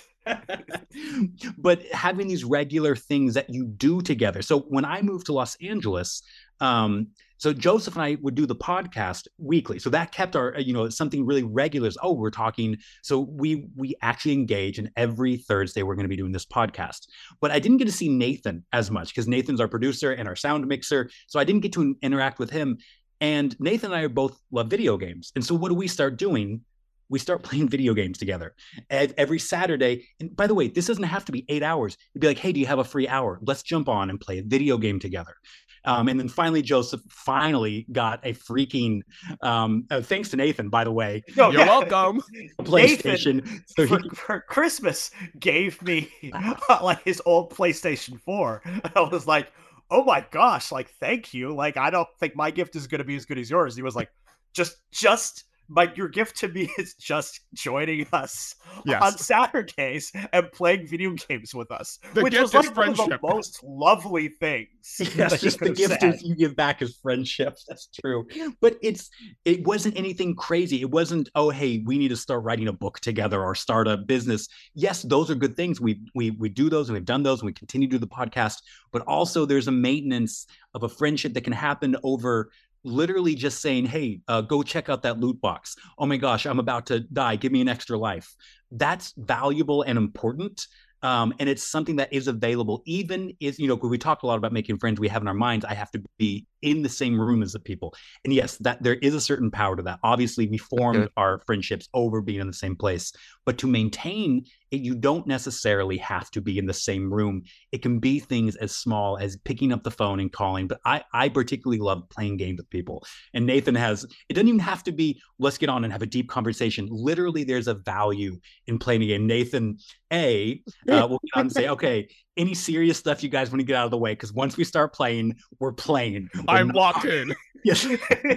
But having these regular things that you do together. So when I moved to Los Angeles, um, so Joseph and I would do the podcast weekly. So that kept our, you know, something really regular. Oh, we're talking. So we we actually engage, and every Thursday we're going to be doing this podcast. But I didn't get to see Nathan as much because Nathan's our producer and our sound mixer. So I didn't get to interact with him. And Nathan and I both love video games. And so what do we start doing? We start playing video games together every Saturday. And by the way, this doesn't have to be eight hours. It'd be like, hey, do you have a free hour? Let's jump on and play a video game together. Um, and then finally, Joseph finally got a freaking, um, uh, thanks to Nathan, by the way. No, you're yeah. welcome. PlayStation. Nathan, so for, he, for Christmas, gave me uh, like his old PlayStation four. I was like, oh my gosh, like, thank you. Like, I don't think my gift is going to be as good as yours. He was like, just, just, like, your gift to me is just joining us yes. on Saturdays and playing video games with us, the which gift was like is one of friendship. the most lovely things. Yes, just the gift is you give back is friendship. That's true. But it's it wasn't anything crazy. It wasn't, oh, hey, we need to start writing a book together or start a business. Yes, those are good things. We we we do those and we've done those and we continue to do the podcast. But also there's a maintenance of a friendship that can happen over literally just saying, hey, uh, go check out that loot box. Oh my gosh, I'm about to die. Give me an extra life. That's valuable and important. Um, and it's something that is available, even if, you know, when we talk a lot about making friends, we have in our minds, I have to be in the same room as the people. And yes, that there is a certain power to that. Obviously, we formed okay. our friendships over being in the same place. But to maintain it, you don't necessarily have to be in the same room. It can be things as small as picking up the phone and calling. But I, I particularly love playing games with people. And Nathan has, it doesn't even have to be, let's get on and have a deep conversation. Literally, there's a value in playing a game. Nathan, A, uh, will get on and say, okay, any serious stuff you guys want to get out of the way? Because once we start playing, we're playing. We're I'm not- locked in. Yes.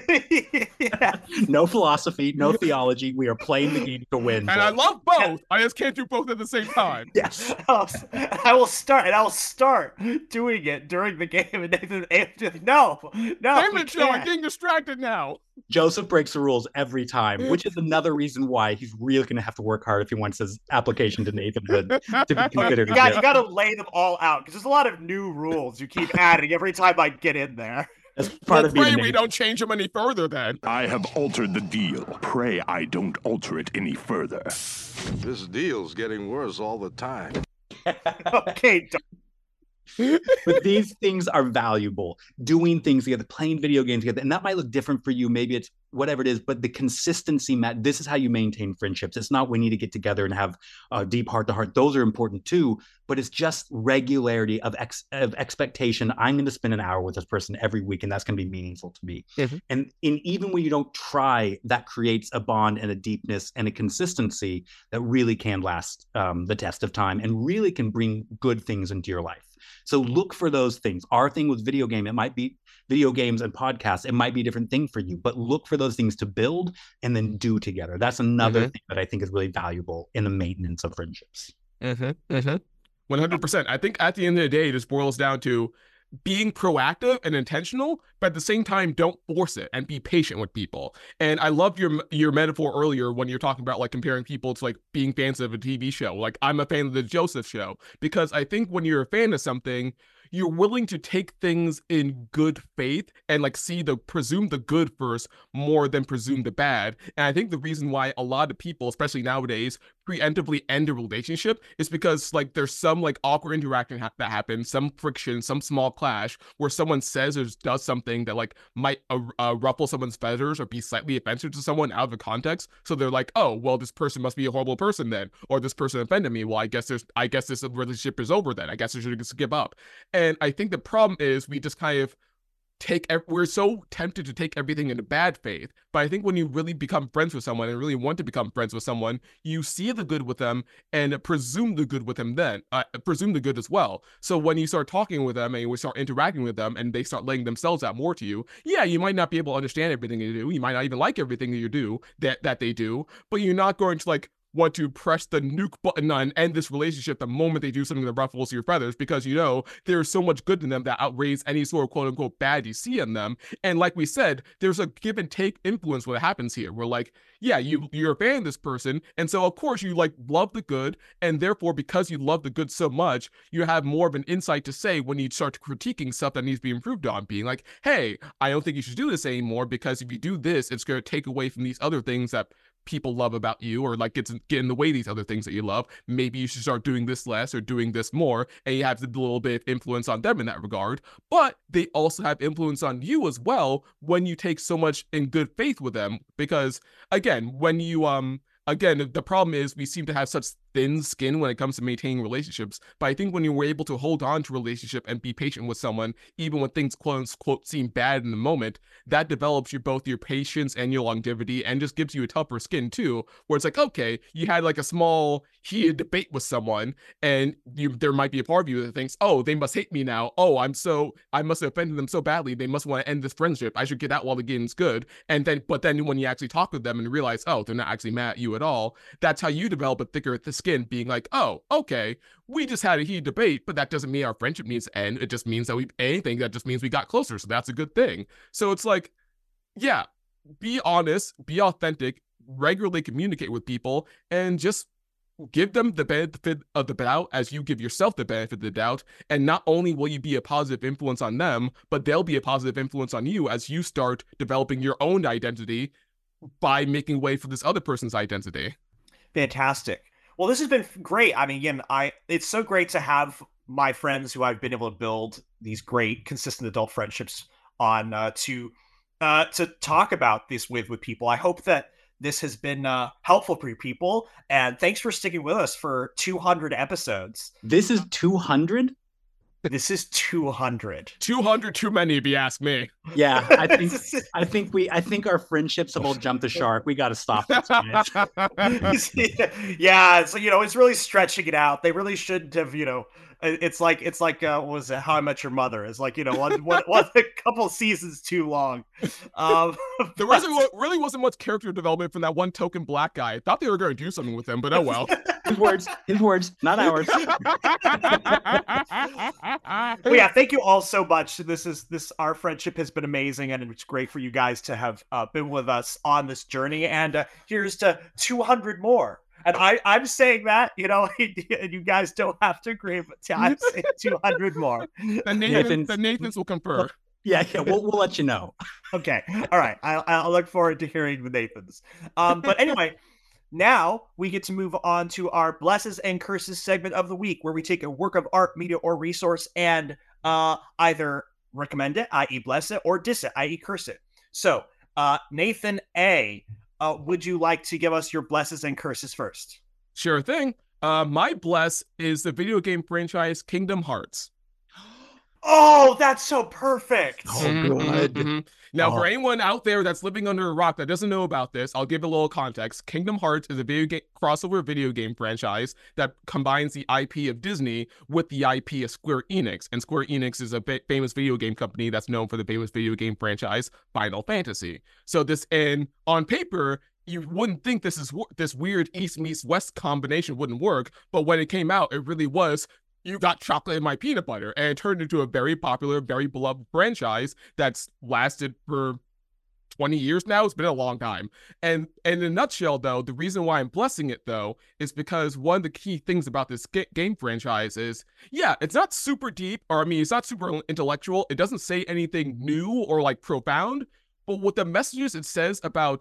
yeah. No philosophy, no theology. We are playing the game to win. And I love both. I just can't do both at the same time. Yes. I'll, I will start, and I'll start doing it during the game. And Nathan, Nathan no, no. Damn it, Joe, I'm getting distracted now. Joseph breaks the rules every time, which is another reason why he's really going to have to work hard if he wants his application to Nathanhood to be considered. You got, you got to lay them all out because there's a lot of new rules you keep adding every time I get in there. As part well, of being pray a we don't change them any further then. I have altered the deal. Pray I don't alter it any further. This deal's getting worse all the time. Okay, But these things are valuable. Doing things together, playing video games together, and that might look different for you. Maybe it's whatever it is, but the consistency, Matt, this is how you maintain friendships. It's not we need to get together and have a deep heart to heart. Those are important too, but it's just regularity of, ex- of expectation. I'm going to spend an hour with this person every week, and that's going to be meaningful to me. Mm-hmm. And in, even when you don't try, that creates a bond and a deepness and a consistency that really can last um, the test of time and really can bring good things into your life. So look for those things. Our thing with video game, it might be video games and podcasts. It might be a different thing for you, but look for those things to build and then do together. That's another mm-hmm. thing that I think is really valuable in the maintenance of friendships. Mm-hmm. Mm-hmm. one hundred percent. I think at the end of the day, it just boils down to being proactive and intentional, but at the same time, don't force it and be patient with people. And I love your your metaphor earlier when you're talking about like comparing people to like being fans of a T V show. Like I'm a fan of the Joseph Show, because I think when you're a fan of something, you're willing to take things in good faith and like see the presume the good first more than presume the bad. And I think the reason why a lot of people, especially nowadays, preemptively end a relationship is because like there's some like awkward interaction ha- that happens, some friction, some small clash where someone says or does something that like might uh, uh, ruffle someone's feathers or be slightly offensive to someone out of the context. So they're like, oh, well, this person must be a horrible person then, or this person offended me. Well, I guess there's, I guess this relationship is over then. I guess I should just give up. And I think the problem is we just kind of take, we're so tempted to take everything in a bad faith. But I think when you really become friends with someone and really want to become friends with someone, you see the good with them and presume the good with them then, uh, presume the good as well. So when you start talking with them and you start interacting with them and they start laying themselves out more to you, yeah, you might not be able to understand everything they do. You might not even like everything that you do, that, that they do, but you're not going to like, want to press the nuke button and end this relationship the moment they do something that ruffles your feathers, because you know there's so much good in them that outweighs any sort of quote unquote bad you see in them. And like we said, there's a give and take influence what happens here. We're like, yeah, you you're a fan of this person, and so of course you like love the good, and therefore because you love the good so much, you have more of an insight to say when you start critiquing stuff that needs to be improved on, being like, hey, I don't think you should do this anymore, because if you do this, it's going to take away from these other things that people love about you, or like gets get in the way of these other things that you love. Maybe you should start doing this less or doing this more, and you have a little bit of influence on them in that regard. But they also have influence on you as well when you take so much in good faith with them, because again, when you um again, the problem is we seem to have such thin skin when it comes to maintaining relationships. But I think when you were able to hold on to a relationship and be patient with someone, even when things quote unquote seem bad in the moment, that develops your both your patience and your longevity, and just gives you a tougher skin too, where it's like, okay, you had like a small heated debate with someone, and you, there might be a part of you that thinks, oh, they must hate me now. Oh, I'm so, I must have offended them so badly. They must want to end this friendship. I should get out while the game's good. And then, but then when you actually talk with them and realize, oh, they're not actually mad at you at all, that's how you develop a thicker skin, being like, oh, okay, we just had a heated debate, but that doesn't mean our friendship needs to end. It just means that we, anything, that just means we got closer. So that's a good thing. So it's like, yeah, be honest, be authentic, regularly communicate with people, and just give them the benefit of the doubt as you give yourself the benefit of the doubt. And not only will you be a positive influence on them, but they'll be a positive influence on you as you start developing your own identity by making way for this other person's identity. Fantastic. Well, this has been great. I mean, again, I it's so great to have my friends who I've been able to build these great, consistent adult friendships on uh, to uh, to talk about this with with people. I hope that this has been uh, helpful for you people, and thanks for sticking with us for two hundred episodes. This is two hundred? This is two hundred. two hundred too many, if you ask me. Yeah, I think I think we I think our friendships have all jumped the shark. We got to stop this, guys. Yeah, so you know, it's really stretching it out. They really shouldn't have, you know. It's like it's like uh, what was it? How I Met Your Mother. It's like, you know, one one, one a couple seasons too long. Um, there wasn't really wasn't much character development from that one token black guy. I thought they were going to do something with him, but oh well. His words, his words, not ours. Well, yeah, thank you all so much. This is this our friendship has been amazing, and it's great for you guys to have uh, been with us on this journey. And uh, here's to two hundred more. And I, I'm saying that, you know, and you guys don't have to agree, but I'm saying two hundred more. The Nathans, the Nathans will confer. Yeah, yeah, we'll we'll let you know. Okay, all right. I'll I'll look forward to hearing the Nathans. Um, but anyway, Now we get to move on to our blesses and curses segment of the week, where we take a work of art, media, or resource and uh, either recommend it, that is bless it, or diss it, that is curse it. So, uh, Nathan A., uh, would you like to give us your blesses and curses first? Sure thing. Uh, my bless is the video game franchise Kingdom Hearts. Oh, that's so perfect. Oh, good. Mm-hmm. Now, Oh. for anyone out there that's living under a rock that doesn't know about this, I'll give a little context. Kingdom Hearts is a video game crossover video game franchise that combines the I P of Disney with the I P of Square Enix. And Square Enix is a ba- famous video game company that's known for the famous video game franchise Final Fantasy. So this, and on paper, you wouldn't think this is this weird East meets West combination wouldn't work, but when it came out, it really was. You got chocolate in my peanut butter, and it turned into a very popular, very beloved franchise that's lasted for twenty years now. It's been a long time. And, and in a nutshell, though, the reason why I'm blessing it, though, is because one of the key things about this ga- game franchise is, yeah, it's not super deep, or I mean, it's not super intellectual. It doesn't say anything new or like profound, but what the messages it says about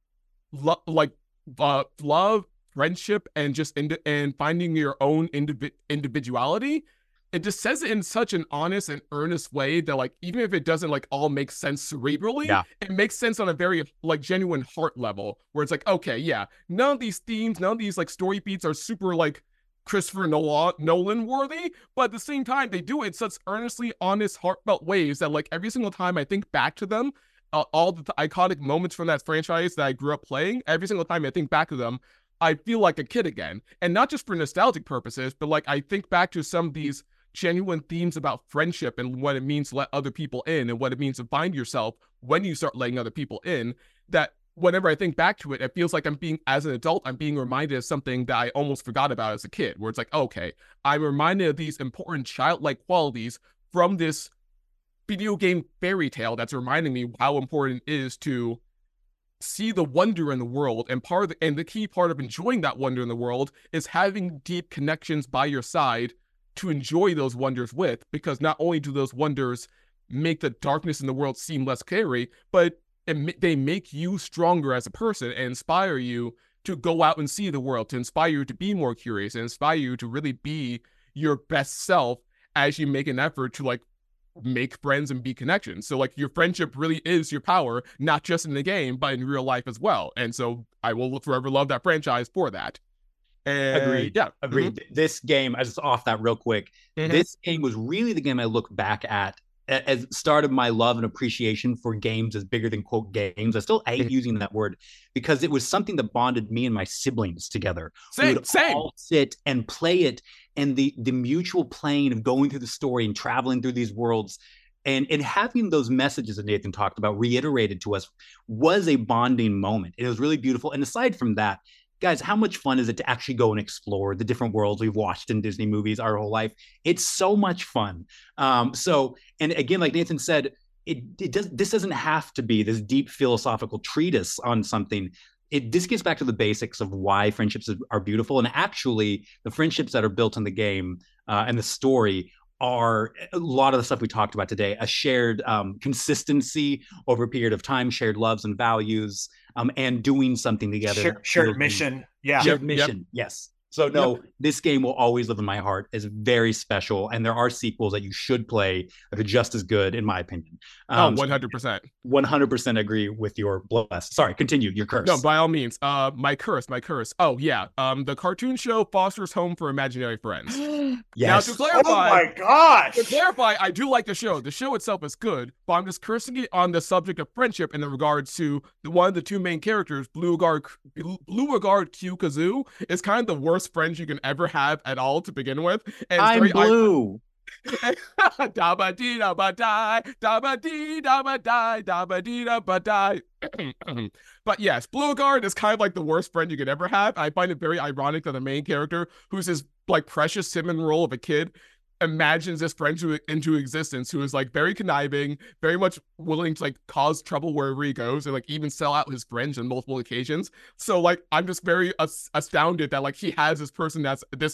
lo- like uh, love, friendship, and just ind- and finding your own indivi- individuality, it just says it in such an honest and earnest way that, like, even if it doesn't like all make sense cerebrally, Yeah. it makes sense on a very like genuine heart level, where it's like, okay, yeah, none of these themes, none of these like story beats are super like Christopher Nolan Nolan worthy, but at the same time, they do it in such earnestly honest, heartfelt ways that like every single time I think back to them, uh, all the th- iconic moments from that franchise that I grew up playing, every single time I think back to them, I feel like a kid again. And not just for nostalgic purposes, but like I think back to some of these genuine themes about friendship and what it means to let other people in and what it means to find yourself when you start letting other people in, that whenever I think back to it, it feels like I'm being, as an adult, I'm being reminded of something that I almost forgot about as a kid, where it's like, okay, I'm reminded of these important childlike qualities from this video game fairy tale that's reminding me how important it is to see the wonder in the world, and part of the, and the key part of enjoying that wonder in the world is having deep connections by your side to enjoy those wonders with, because not only do those wonders make the darkness in the world seem less scary, but it, they make you stronger as a person and inspire you to go out and see the world, to inspire you to be more curious, and inspire you to really be your best self as you make an effort to like make friends and be connections. So like your friendship really is your power, not just in the game, but in real life as well. And so I will forever love that franchise for that. And Agreed. Yeah. Agreed. Mhm. This game, I just off that real quick. Mhm. This game was really the game I look back at a- as start of my love and appreciation for games as bigger than quote games. I still hate Mhm. using that word because it was something that bonded me and my siblings together. We Same, would same. all sit and play it, and the the mutual playing of going through the story and traveling through these worlds. And, and having those messages that Nathan talked about reiterated to us was a bonding moment. It was really beautiful. And aside from that, guys, how much fun is it to actually go and explore the different worlds we've watched in Disney movies our whole life? It's so much fun. Um, so, and again, like Nathan said, it, it does. This doesn't have to be this deep philosophical treatise on something. It, this gets back to the basics of why friendships are beautiful. And actually, the friendships that are built in the game uh, and the story are a lot of the stuff we talked about today, a shared um, consistency over a period of time, shared loves and values, um, and doing something together. Shared, shared mission. Yeah. Shared Yep, mission. yep. Yes. So no, this game will always live in my heart. It's very special. And there are sequels that you should play that are just as good, in my opinion. Oh, Um, one hundred percent. one hundred percent agree with your bless. Sorry, continue your curse. No, by all means. Uh, my curse, my curse. Oh yeah. Um, the cartoon show fosters home for imaginary friends. Now yes. to Oh clarify, my gosh. to clarify, I do like the show. The show itself is good, but I'm just cursing it on the subject of friendship in regards to the one of the two main characters, Blue Guard, Blue Regard Q Kazoo, is kind of the worst friends you can ever have at all to begin with. And it's I'm very blue. da ba dee da ba die, da ba dee da ba die, da ba dee da ba die. But yes, Blue Guard is kind of like the worst friend you could ever have. I find it very ironic that the main character, who's his like precious Simon role of a kid, imagines this friend to, into existence who is like very conniving, very much willing to like cause trouble wherever he goes, and like even sell out his friends on multiple occasions. So like I'm just very as- astounded that like he has this person that's this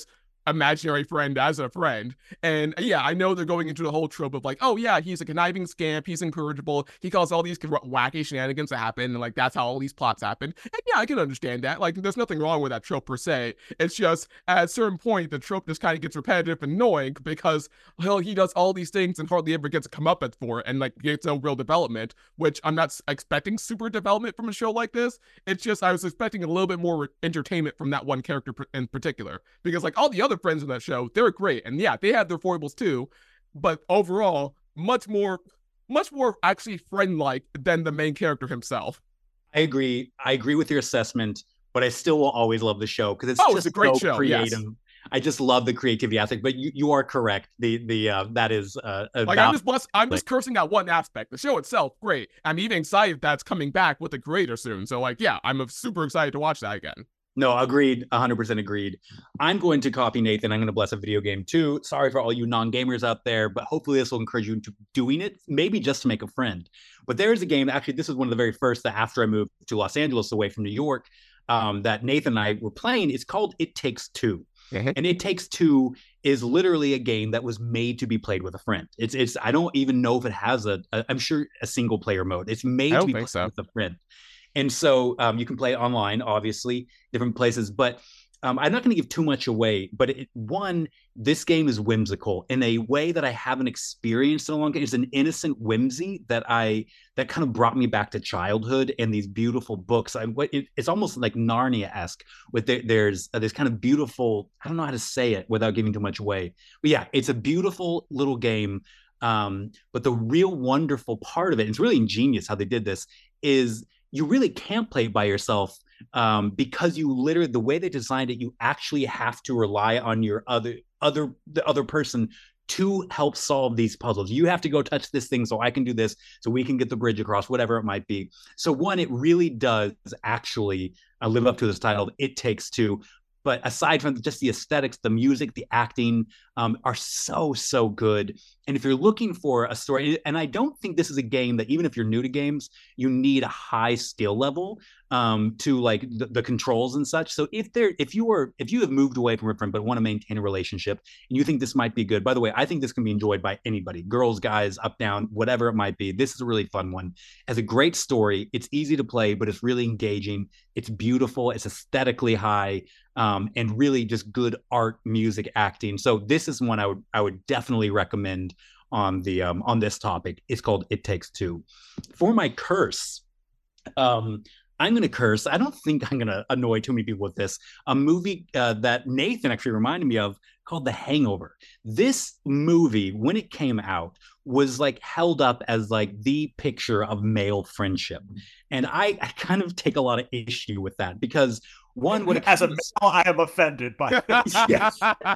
imaginary friend as a friend. And yeah, I know they're going into the whole trope of like, oh yeah, he's a conniving scamp, he's incorrigible, he caused all these wacky shenanigans to happen, and like that's how all these plots happen. And yeah, I can understand that. Like, there's nothing wrong with that trope per se. It's just at a certain point, the trope just kind of gets repetitive and annoying because well, he does all these things and hardly ever gets a comeuppance for it, and like gets no real development. Which I'm not expecting super development from a show like this. It's just I was expecting a little bit more entertainment from that one character in particular, because like all the other friends in that show, they were great, and yeah, they had their foibles too, but overall, much more, much more actually friend-like than the main character himself. I agree. I agree with your assessment, but I still will always love the show because it's oh, just it's a great so show. creative. Yes. I just love the creativity aspect. But you, you are correct. The the uh, that is uh, like I'm just blessed, I'm just cursing out one aspect. The show itself, great. I'm even excited that's coming back with a creator soon. So like, yeah, I'm super excited to watch that again. No, agreed. one hundred percent agreed. I'm going to copy Nathan. I'm going to bless a video game too. Sorry for all you non-gamers out there, but hopefully this will encourage you into doing it, maybe just to make a friend. But there is a game, actually, this is one of the very first that after I moved to Los Angeles away from New York, um, that Nathan and I were playing. It's called It Takes Two. Mm-hmm. And It Takes Two is literally a game that was made to be played with a friend. It's, it's I don't even know if it has a, a I'm sure, a single player mode. It's made to be played so. with a friend. And so um, you can play it online, obviously, different places. But um, I'm not going to give too much away. But it, one, this game is whimsical in a way that I haven't experienced in a long time. It's an innocent whimsy that I that kind of brought me back to childhood and these beautiful books. I, it, it's almost like Narnia-esque. With the, there's uh, this kind of beautiful. I don't know how to say it without giving too much away. But yeah, it's a beautiful little game. Um, but the real wonderful part of it, it's really ingenious how they did this, is you really can't play it by yourself um, because you literally, the way they designed it, you actually have to rely on your other, other, the other person to help solve these puzzles. You have to go touch this thing so I can do this, so we can get the bridge across, whatever it might be. So one, it really does actually uh, live up to this title, It Takes Two. But aside from just the aesthetics, the music, the acting um, are so, so good. And if you're looking for a story, and I don't think this is a game that even if you're new to games, you need a high skill level um, to like the, the controls and such. So if there, if you are, if you have moved away from a friend but want to maintain a relationship and you think this might be good, by the way, I think this can be enjoyed by anybody, girls, guys, up, down, whatever it might be. This is a really fun one. It has a great story. It's easy to play, but it's really engaging. It's beautiful. It's aesthetically high. Um, and really just good art, music, acting. So this is one I would I would definitely recommend on the um, on this topic. It's called It Takes Two. For my curse, um, I'm going to curse. I don't think I'm going to annoy too many people with this. A movie uh, that Nathan actually reminded me of called The Hangover. This movie, when it came out, was like held up as like the picture of male friendship. And I, I kind of take a lot of issue with that because one, when it as a male, I am offended by this. Yes.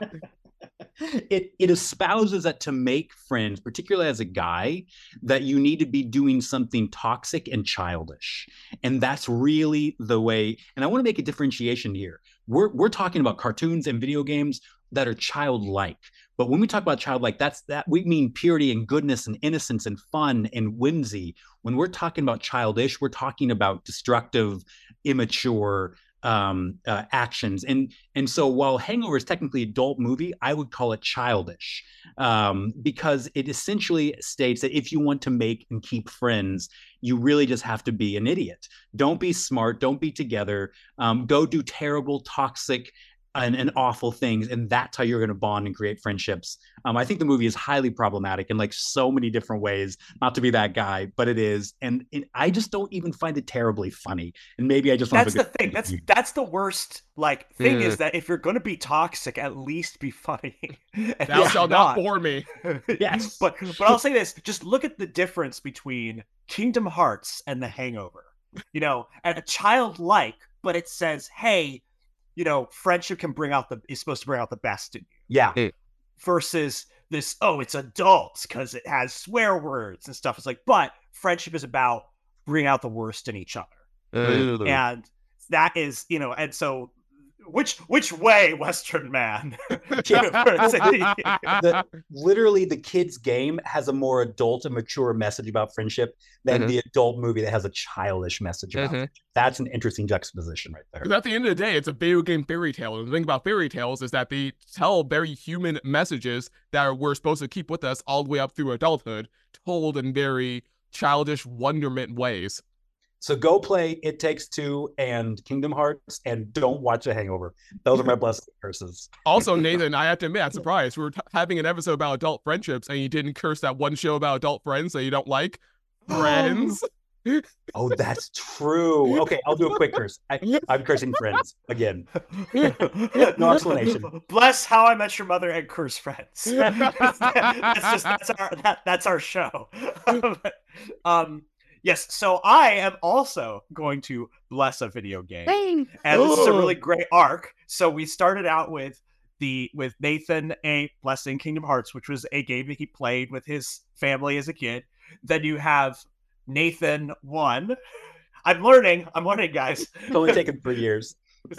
It it espouses that to make friends, particularly as a guy, that you need to be doing something toxic and childish. And that's really the way. And I want to make a differentiation here. We're we're talking about cartoons and video games that are childlike. But when we talk about childlike, that's that we mean purity and goodness and innocence and fun and whimsy. When we're talking about childish, we're talking about destructive, immature um uh, actions. And and so while Hangover is technically an adult movie, I would call it childish um because it essentially states that if you want to make and keep friends, you really just have to be an idiot. Don't be smart, don't be together, um go do terrible, toxic And, and awful things, and that's how you're going to bond and create friendships. Um, I think the movie is highly problematic in like so many different ways. Not to be that guy, but it is, and it, I just don't even find it terribly funny. And maybe I just that's the thing. That's that's the worst like thing yeah. is that if you're going to be toxic, at least be funny. Thou shalt not bore me. Yes, but but I'll say this: just look at the difference between Kingdom Hearts and The Hangover. You know, and a childlike, but it says, hey, you know, friendship can bring out the, is supposed to bring out the best in you. Yeah. Versus this, oh, it's adults because it has swear words and stuff. It's like, but friendship is about bringing out the worst in each other. Uh, and that is, you know, and so which which way, Western man? the, literally, the kids' game has a more adult and mature message about friendship than mm-hmm. the adult movie that has a childish message about mm-hmm. friendship. That's an interesting juxtaposition right there. Because at the end of the day, it's a video game fairy tale. And the thing about fairy tales is that they tell very human messages that we're supposed to keep with us all the way up through adulthood, told in very childish wonderment ways. So go play It Takes Two and Kingdom Hearts, and don't watch The Hangover. Those are my blessed curses. Also, Nathan, I have to admit, I'm surprised. We were t- having an episode about adult friendships, and you didn't curse that one show about adult friends that you don't like. Friends. Oh, that's true. Okay, I'll do a quick curse. I, I'm cursing Friends again. No explanation. Bless How I Met Your Mother and curse Friends. that's just that's our that, that's our show. um. Yes, so I am also going to bless a video game, and this is a really great arc. So we started out with the with Nathan a blessing Kingdom Hearts, which was a game that he played with his family as a kid. Then you have Nathan one. I'm learning. I'm learning, guys. It's only taken three years.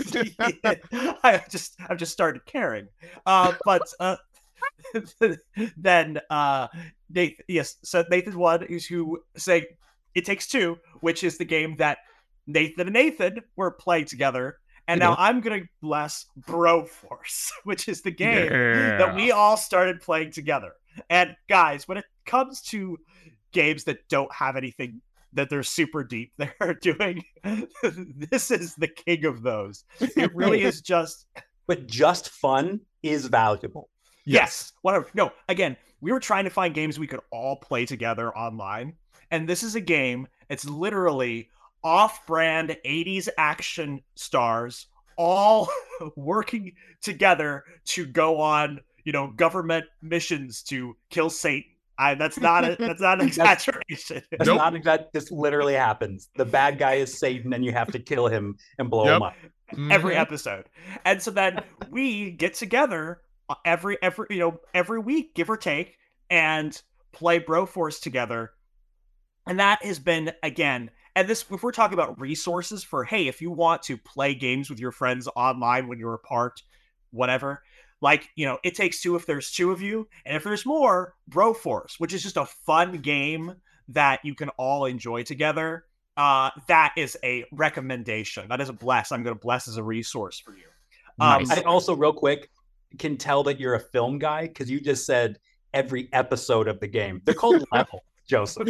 I just I've just started caring. Uh, but uh, then uh, Nathan, yes, so Nathan one is who say. It Takes Two, which is the game that Nathan and Nathan were playing together. And now mm-hmm. I'm going to bless Broforce, which is the game yeah. that we all started playing together. And guys, when it comes to games that don't have anything that they're super deep they're doing, this is the king of those. It really is just... But just fun is valuable. Yes. Whatever. No, again, we were trying to find games we could all play together online. And this is a game, it's literally off-brand eighties action stars all working together to go on, you know, government missions to kill Satan. I, that's not a, that's not an exaggeration. That's, that's nope. not exact. This literally happens. The bad guy is Satan, and you have to kill him and blow yep. him up. Every episode. And so then we get together every, every, you know, every week, give or take, and play Broforce together. And that has been, again, and this, if we're talking about resources for, hey, if you want to play games with your friends online when you're apart, whatever, like, you know, It Takes Two if there's two of you. And if there's more, Broforce, which is just a fun game that you can all enjoy together. Uh, that is a recommendation. That is a bless. I'm going to bless as a resource for you. Um, nice. I also, real quick, can tell that you're a film guy because you just said every episode of the game. They're called levels, Joseph.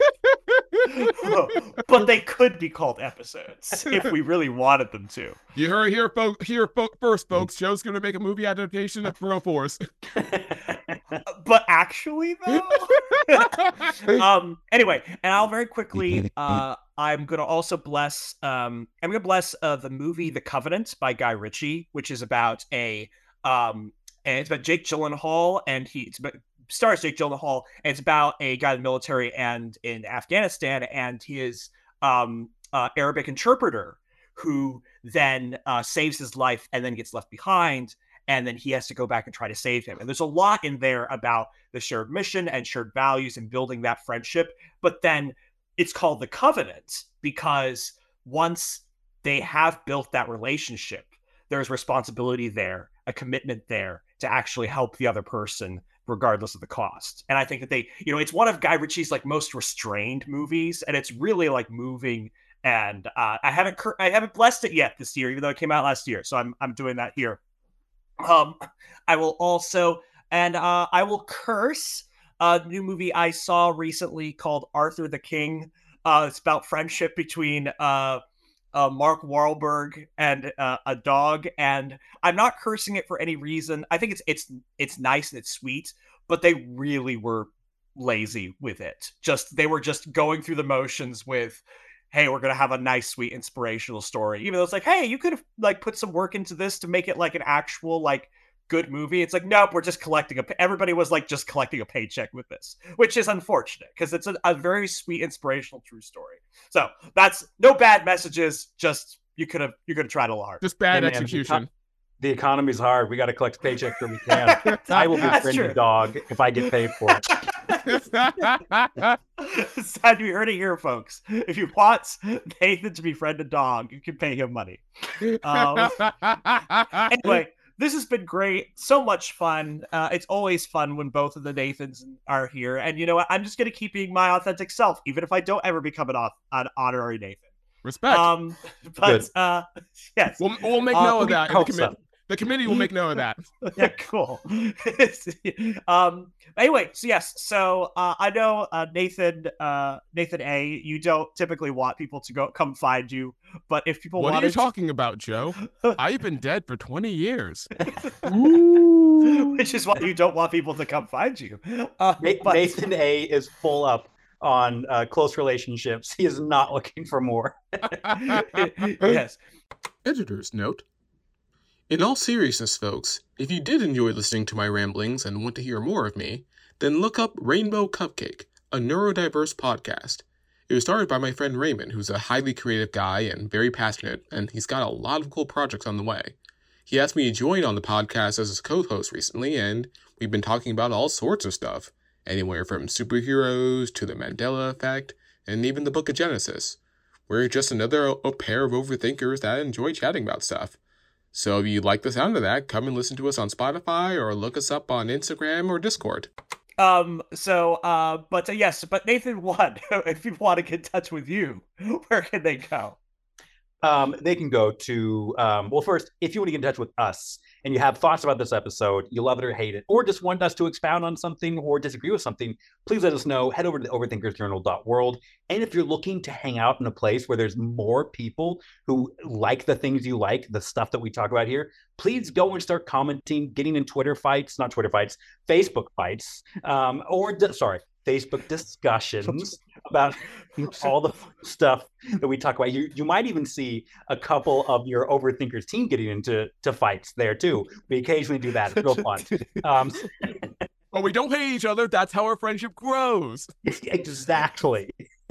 But they could be called episodes if we really wanted them to. You heard here, folks. Here, fo- first, folks. Joe's going to make a movie adaptation of Broforce. But actually, though. um. Anyway, and I'll very quickly. Uh, I'm going to also bless. Um. I'm going to bless uh, the movie The Covenant by Guy Ritchie, which is about a. Um. And it's about Jake Gyllenhaal, and he. It's about, stars Jake Gyllenhaal, and it's about a guy in the military and in Afghanistan, and he is um uh, Arabic interpreter who then uh, saves his life and then gets left behind, and then he has to go back and try to save him. And there's a lot in there about the shared mission and shared values and building that friendship. But then it's called The Covenant because once they have built that relationship, there's responsibility there, a commitment there to actually help the other person regardless of the cost. And I think that they, you know, it's one of Guy Ritchie's like most restrained movies, and it's really like moving. And uh, I haven't, cur- I haven't blessed it yet this year, even though it came out last year. So I'm, I'm doing that here. Um, I will also, and uh, I will curse a new movie I saw recently called Arthur the King. Uh, it's about friendship between uh, uh, Mark Wahlberg and uh, a dog, and I'm not cursing it for any reason. I think it's it's it's nice and it's sweet, but they really were lazy with it. Just they were just going through the motions with, hey, we're gonna have a nice, sweet, inspirational story. Even though it's like, hey, you could have like put some work into this to make it like an actual like good movie. It's like, nope, we're just collecting a. Everybody was like just collecting a paycheck with this, which is unfortunate because it's a, a very sweet, inspirational, true story. So that's no bad messages. Just you could have you could have tried a lot harder. Just bad hey, man, execution. The economy's hard. We got to collect paychecks where we can. I will That's befriend true. a dog if I get paid for it. Sad you heard it here, folks. If you want Nathan to befriend a dog, you can pay him money. Um, anyway, this has been great. So much fun. Uh, it's always fun when both of the Nathans are here. And you know what? I'm just going to keep being my authentic self, even if I don't ever become an, an honorary Nathan. Respect. Um, but uh, yes, we'll, we'll make Uh, note of we that in the hope committee. so. The committee will make note of that. yeah, cool. um, anyway, so yes, so uh, I know uh, Nathan, uh, Nathan A. You don't typically want people to go come find you, but if people What wanted, are you talking about, Joe? I've been dead for twenty years. which is why you don't want people to come find you. Uh, Na- but- Nathan A is full up on uh, close relationships. He is not looking for more. yes. Editor's note. In all seriousness, folks, if you did enjoy listening to my ramblings and want to hear more of me, then look up Rainbow Cupcake, a neurodiverse podcast. It was started by my friend Raymond, who's a highly creative guy and very passionate, and he's got a lot of cool projects on the way. He asked me to join on the podcast as his co-host recently, and we've been talking about all sorts of stuff, anywhere from superheroes to the Mandela Effect, and even the Book of Genesis. We're just another a pair of overthinkers that enjoy chatting about stuff. So if you like the sound of that, come and listen to us on Spotify or look us up on Instagram or Discord. Um. So, uh, but uh, yes, but Nathan, what if people want to get in touch with you? Where can they go? Um, they can go to, um, well, first, if you want to get in touch with us and you have thoughts about this episode, you love it or hate it, or just want us to expound on something or disagree with something, please let us know. Head over to the overthinkers journal dot world. And if you're looking to hang out in a place where there's more people who like the things you like, the stuff that we talk about here, please go and start commenting, getting in Twitter fights, not Twitter fights, Facebook fights, um, or, di- sorry, Facebook discussions about all the stuff that we talk about. You you might even see a couple of your overthinkers team getting into to fights there too. We occasionally do that. It's real fun. Um, But we don't hate each other. That's how our friendship grows. exactly.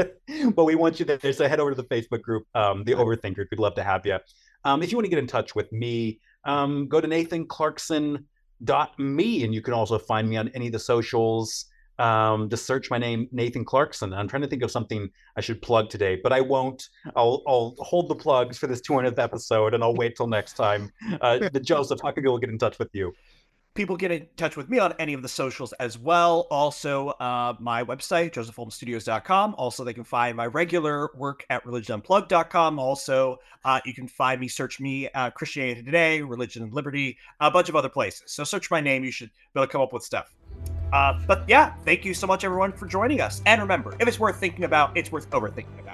But we want you there. So head over to the Facebook group, um, the Overthinkers. We'd love to have you. Um, if you want to get in touch with me, um, go to nathan clarkson dot me, and you can also find me on any of the socials. Um, just search my name, Nathan Clarkson. I'm trying to think of something I should plug today, but I won't. I'll I'll hold the plugs for this two hundredth episode, and I'll wait till next time. Uh, the Joseph, how can people get in touch with you? People get in touch with me on any of the socials as well. Also, uh, my website, joseph holmes studios dot com. Also, they can find my regular work at religion unplugged dot com. Also, uh, you can find me, search me, uh, Christianity Today, Religion and Liberty, a bunch of other places. So search my name. You should be able to come up with stuff. Uh, but yeah, thank you so much, everyone, for joining us. And remember, if it's worth thinking about, it's worth overthinking about.